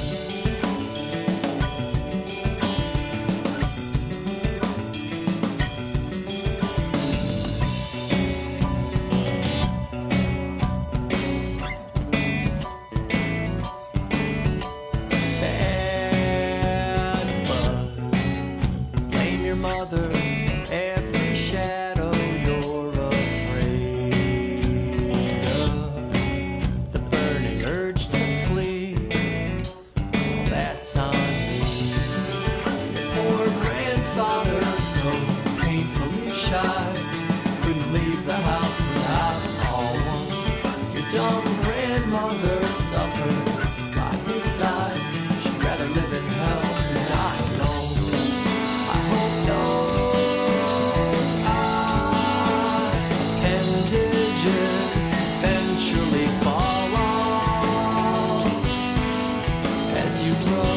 A: Bad blood, blame your mother for every shadow you're afraid of. The burning urge to flee, well, that's on me. Your poor grandfather, so painfully shy, couldn't leave the house without a tall one. Your dumb grandmother suffered by his side. She'd rather live in hell than die alone. I hope those appendages eventually fall off as you grow.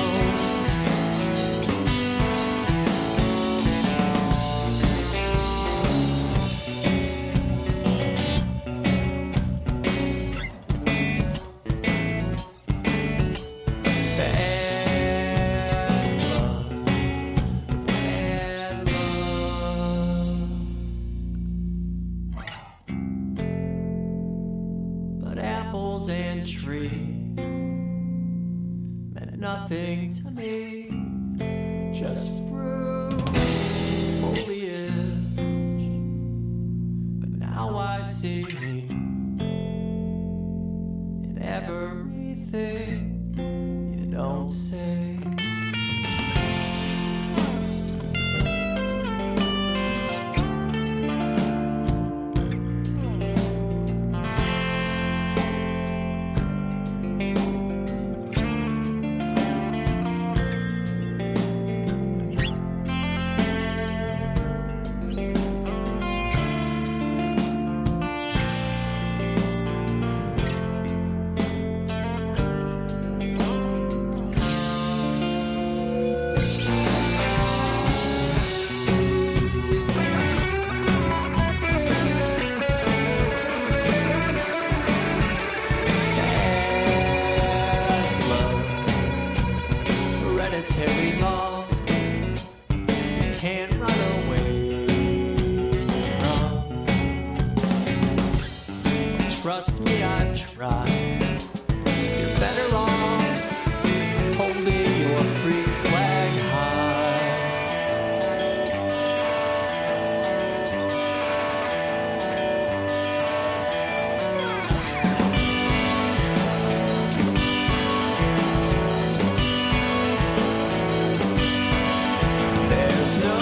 A: Bad blood, bad luck. But apples and trees meant nothing to me, just fruit, foliage. But now I see me in everything you don't say.
H: very long. You can't run away from. Trust me, I've tried. You're better off holding your free flag high. There's no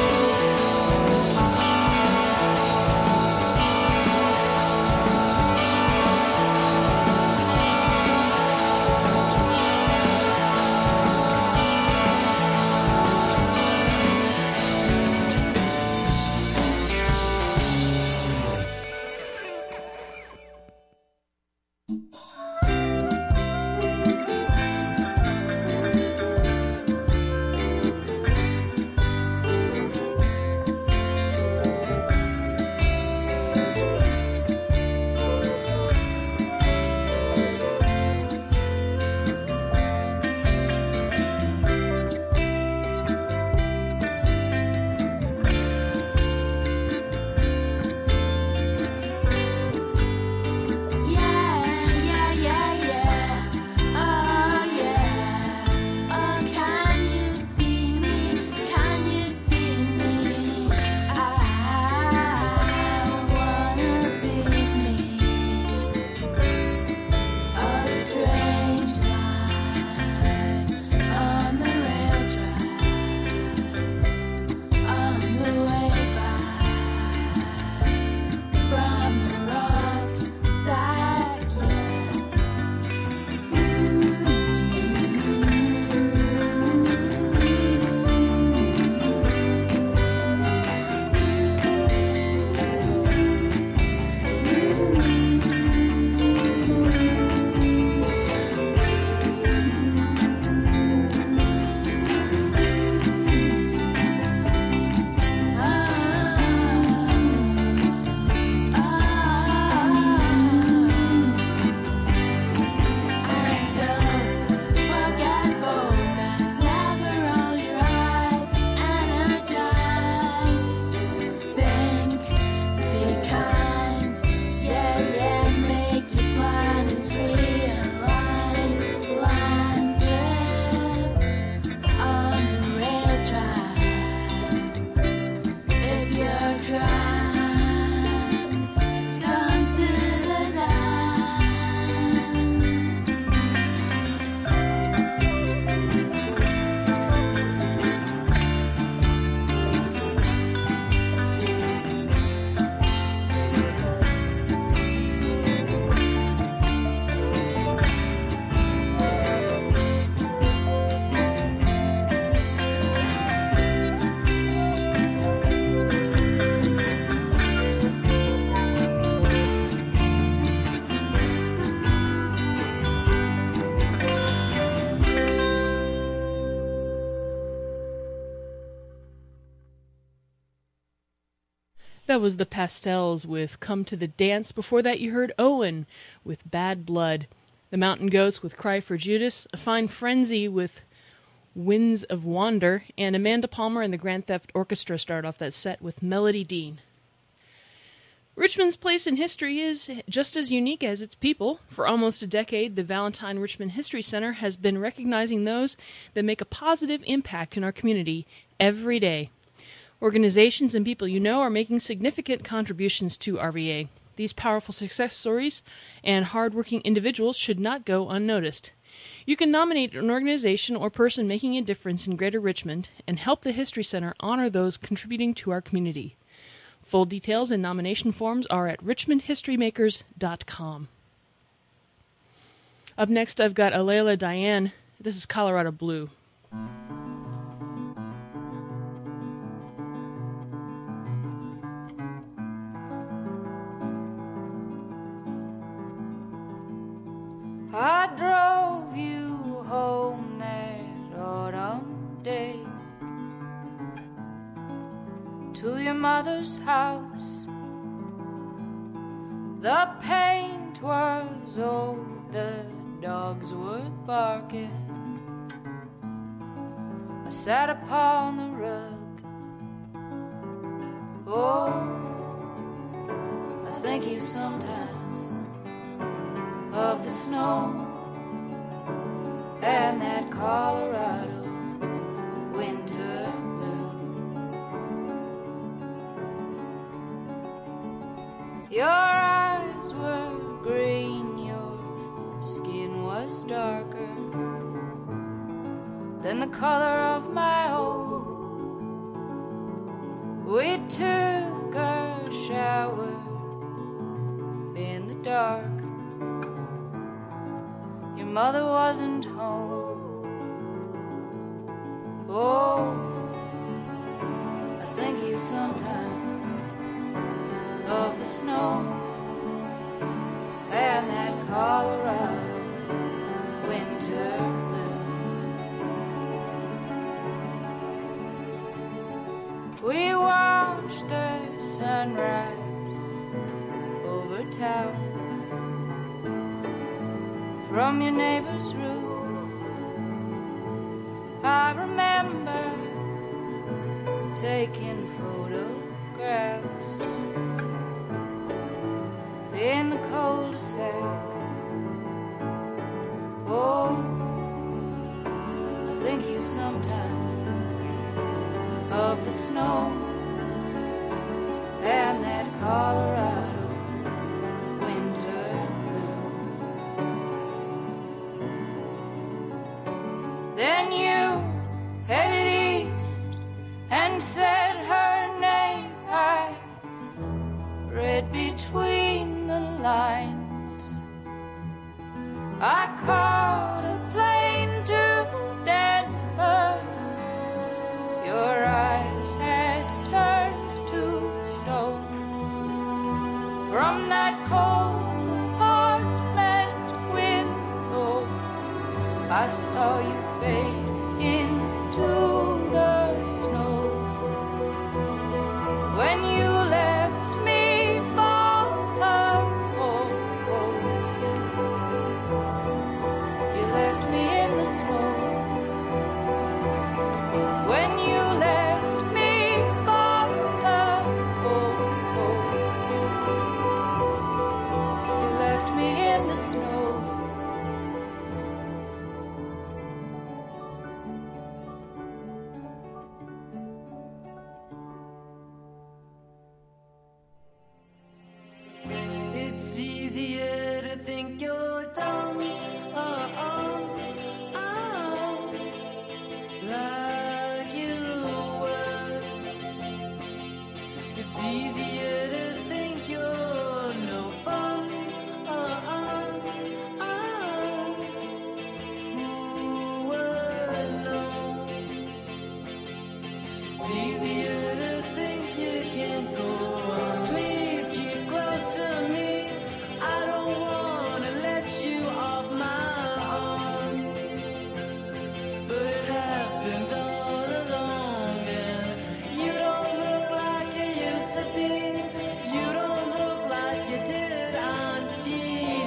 B: That was the Pastels with Come to the Dance. Before that you heard Owen with Bad Blood. The Mountain Goats with Cry for Judas. A Fine Frenzy with Winds of Wander. And Amanda Palmer and the Grand Theft Orchestra start off that set with Melody Dean. Richmond's place in history is just as unique as its people. For almost a decade, the Valentine Richmond History Center has been recognizing those that make a positive impact in our community every day. Organizations and people you know are making significant contributions to R V A. These powerful success stories and hardworking individuals should not go unnoticed. You can nominate an organization or person making a difference in Greater Richmond and help the History Center honor those contributing to our community. Full details and nomination forms are at richmond history makers dot com. Up next, I've got Alayla Diane. This is Colorado Blue.
I: I drove you home that autumn day to your mother's house. The paint was old, the dogs were barking. sat upon the rug. Oh, I think you sometimes of the snow and that Colorado winter blue. Your eyes were green, your skin was darker than the color of my own. We took a shower in the dark. Your mother wasn't home. Oh, I think you sometimes of the snow and that Colorado winter blue. We watched the sunrise over town from your neighbor's roof. I remember taking photographs in the cul-de-sac. Oh, I think you sometimes of the snow and that Colorado winter blue. Then you headed east and said her name. I read between the lines. I caught a plane to Denver. Your eyes had turned to stone from that cold apartment window. I saw you fade into the snow when you left me for her. Oh, oh, you, you left me in the snow when you left me for her. Oh, oh, you, you left me in the snow.
A: It's easier to think you're dumb, oh, oh, oh, like you were. It's easier to think you're no fun, oh, oh, oh, who would know? It's easier to think you can't go on. Please keep close to me. I don't wanna let you off my arm, but it happened all along. And you don't look like you used to be. You don't look like you did on T V.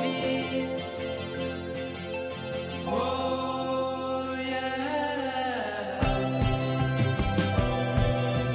A: Whoa, yeah.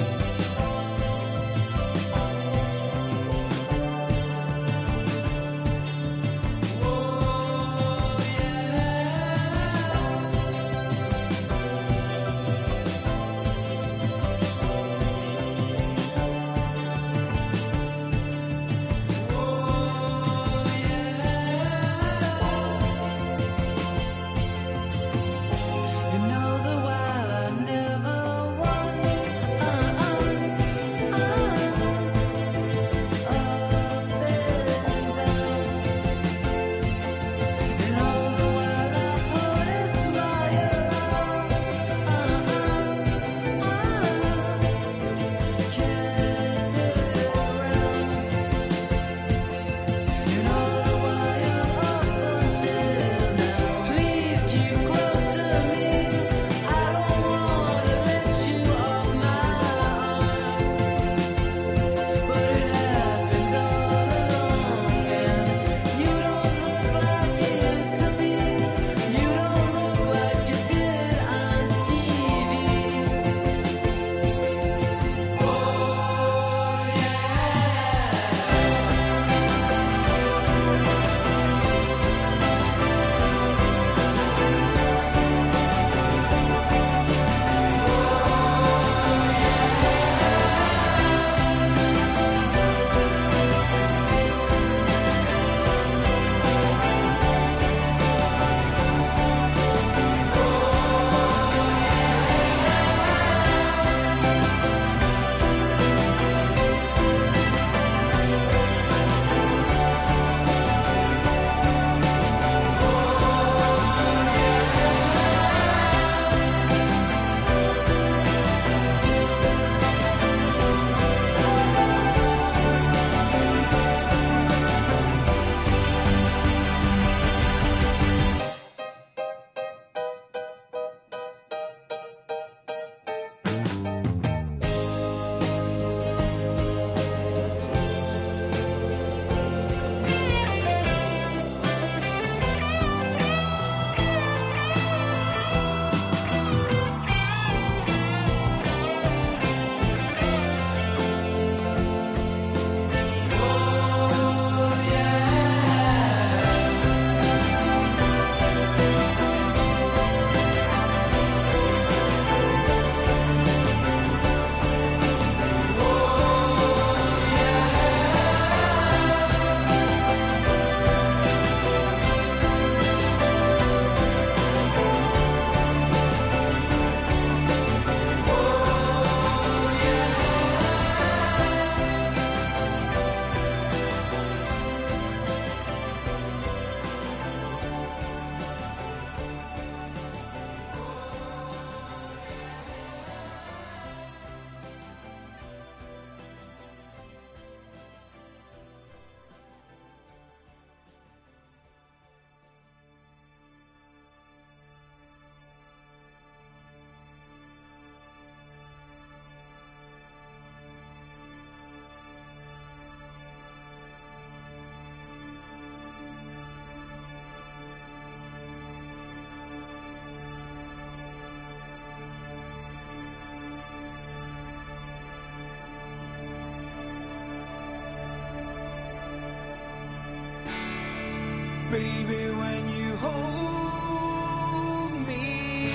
G: Baby, when you hold me,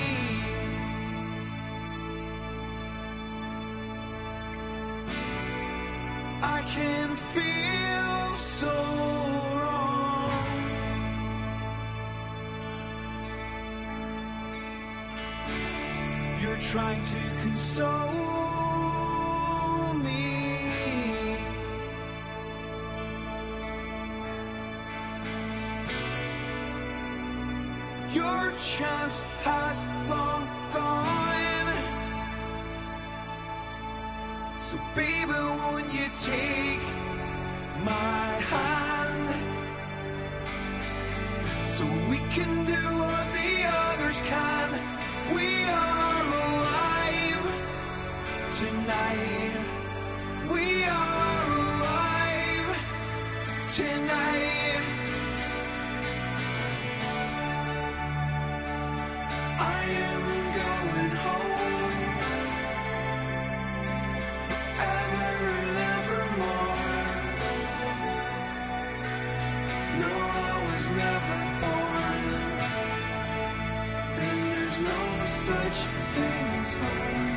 G: I can feel so wrong. You're trying to console me. Your chance has long gone. So baby, won't you take my hand, so we can do what the others can. We are alive tonight. We are alive tonight. I am going home forever and evermore. No, I was never born, and there's no such thing as home.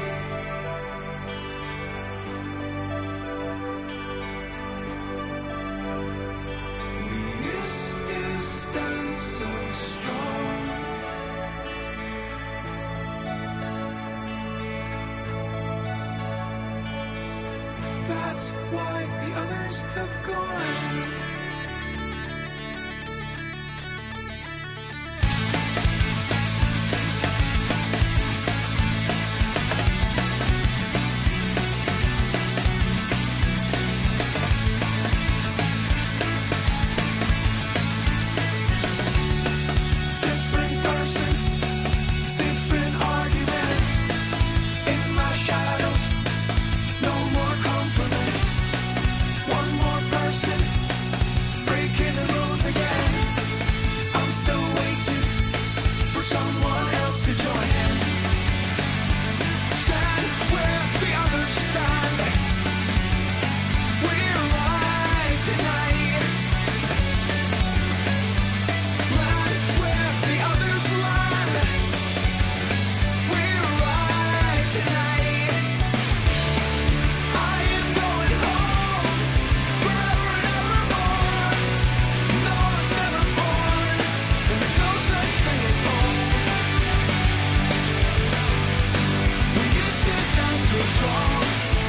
G: We used to stand so strong. That's why the others have gone. Different person, different argument. In my shadows, no more compliments. One more person breaking the rules again. I'm still waiting for someone else to join in. Stand where the others stand. We're alive tonight. Land where the others land. We're alive tonight. I am going home forever and evermore. No, I was never born, and there's no such thing as home. We used to stand so strong.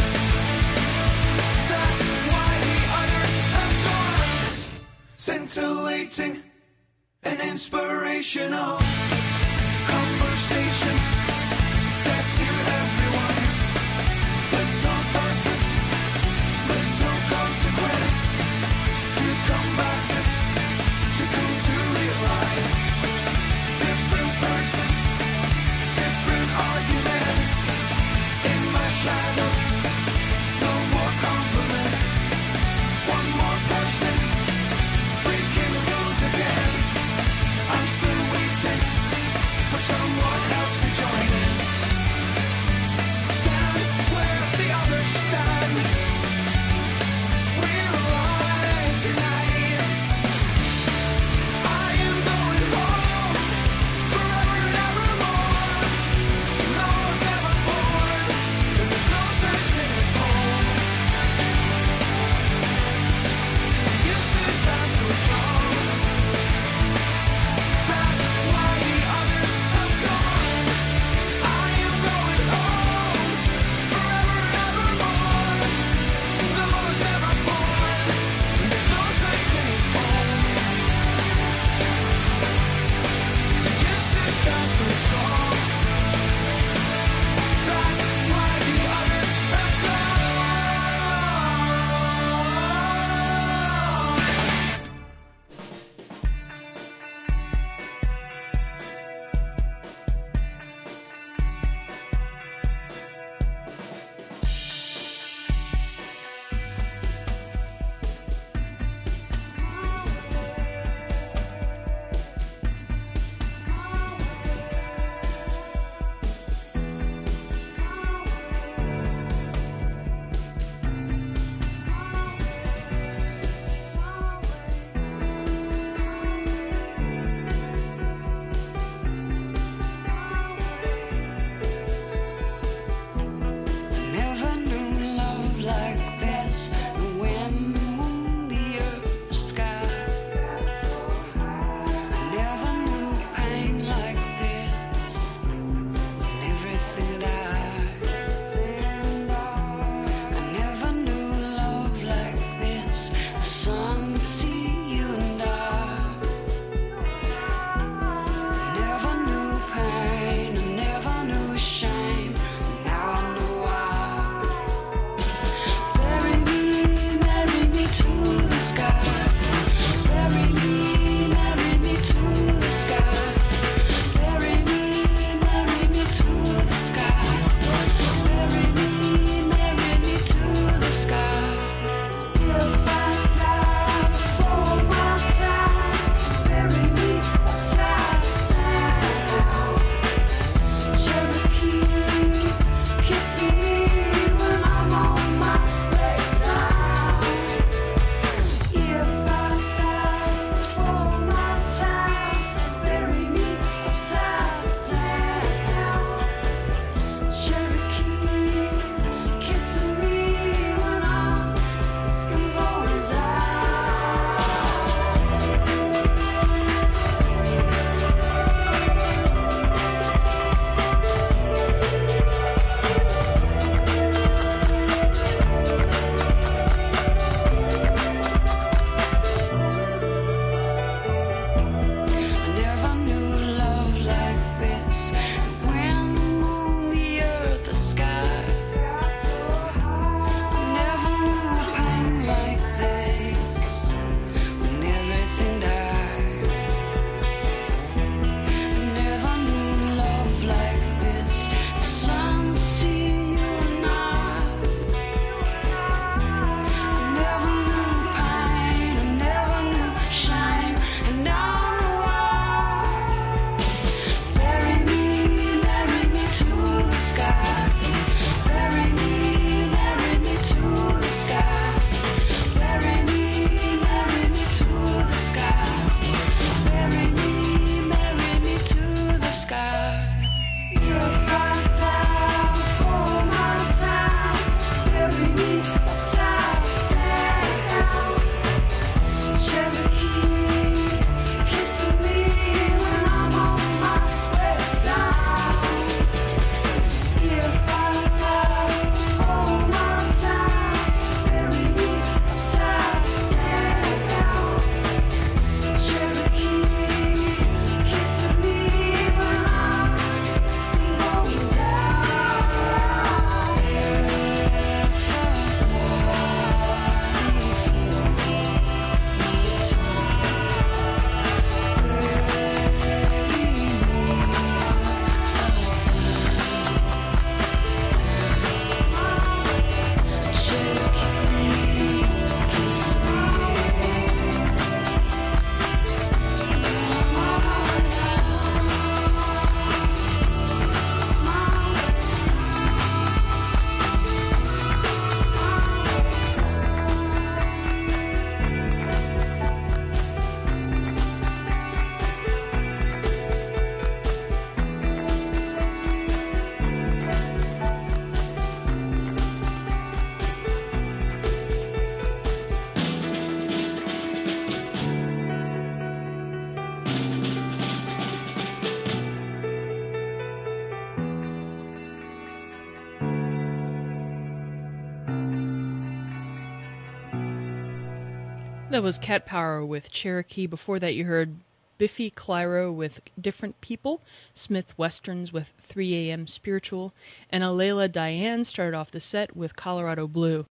G: That's why the others have gone. Scintillating and inspirational conversation, death to everyone. Little purpose, little consequence. Too combative, too cool to realize. Different person, different argument.
B: That was Cat Power with Cherokee. Before that, you heard Biffy Clyro with Different People, Smith Westerns with three a.m. Spiritual, and Alayla Diane started off the set with Colorado Blue.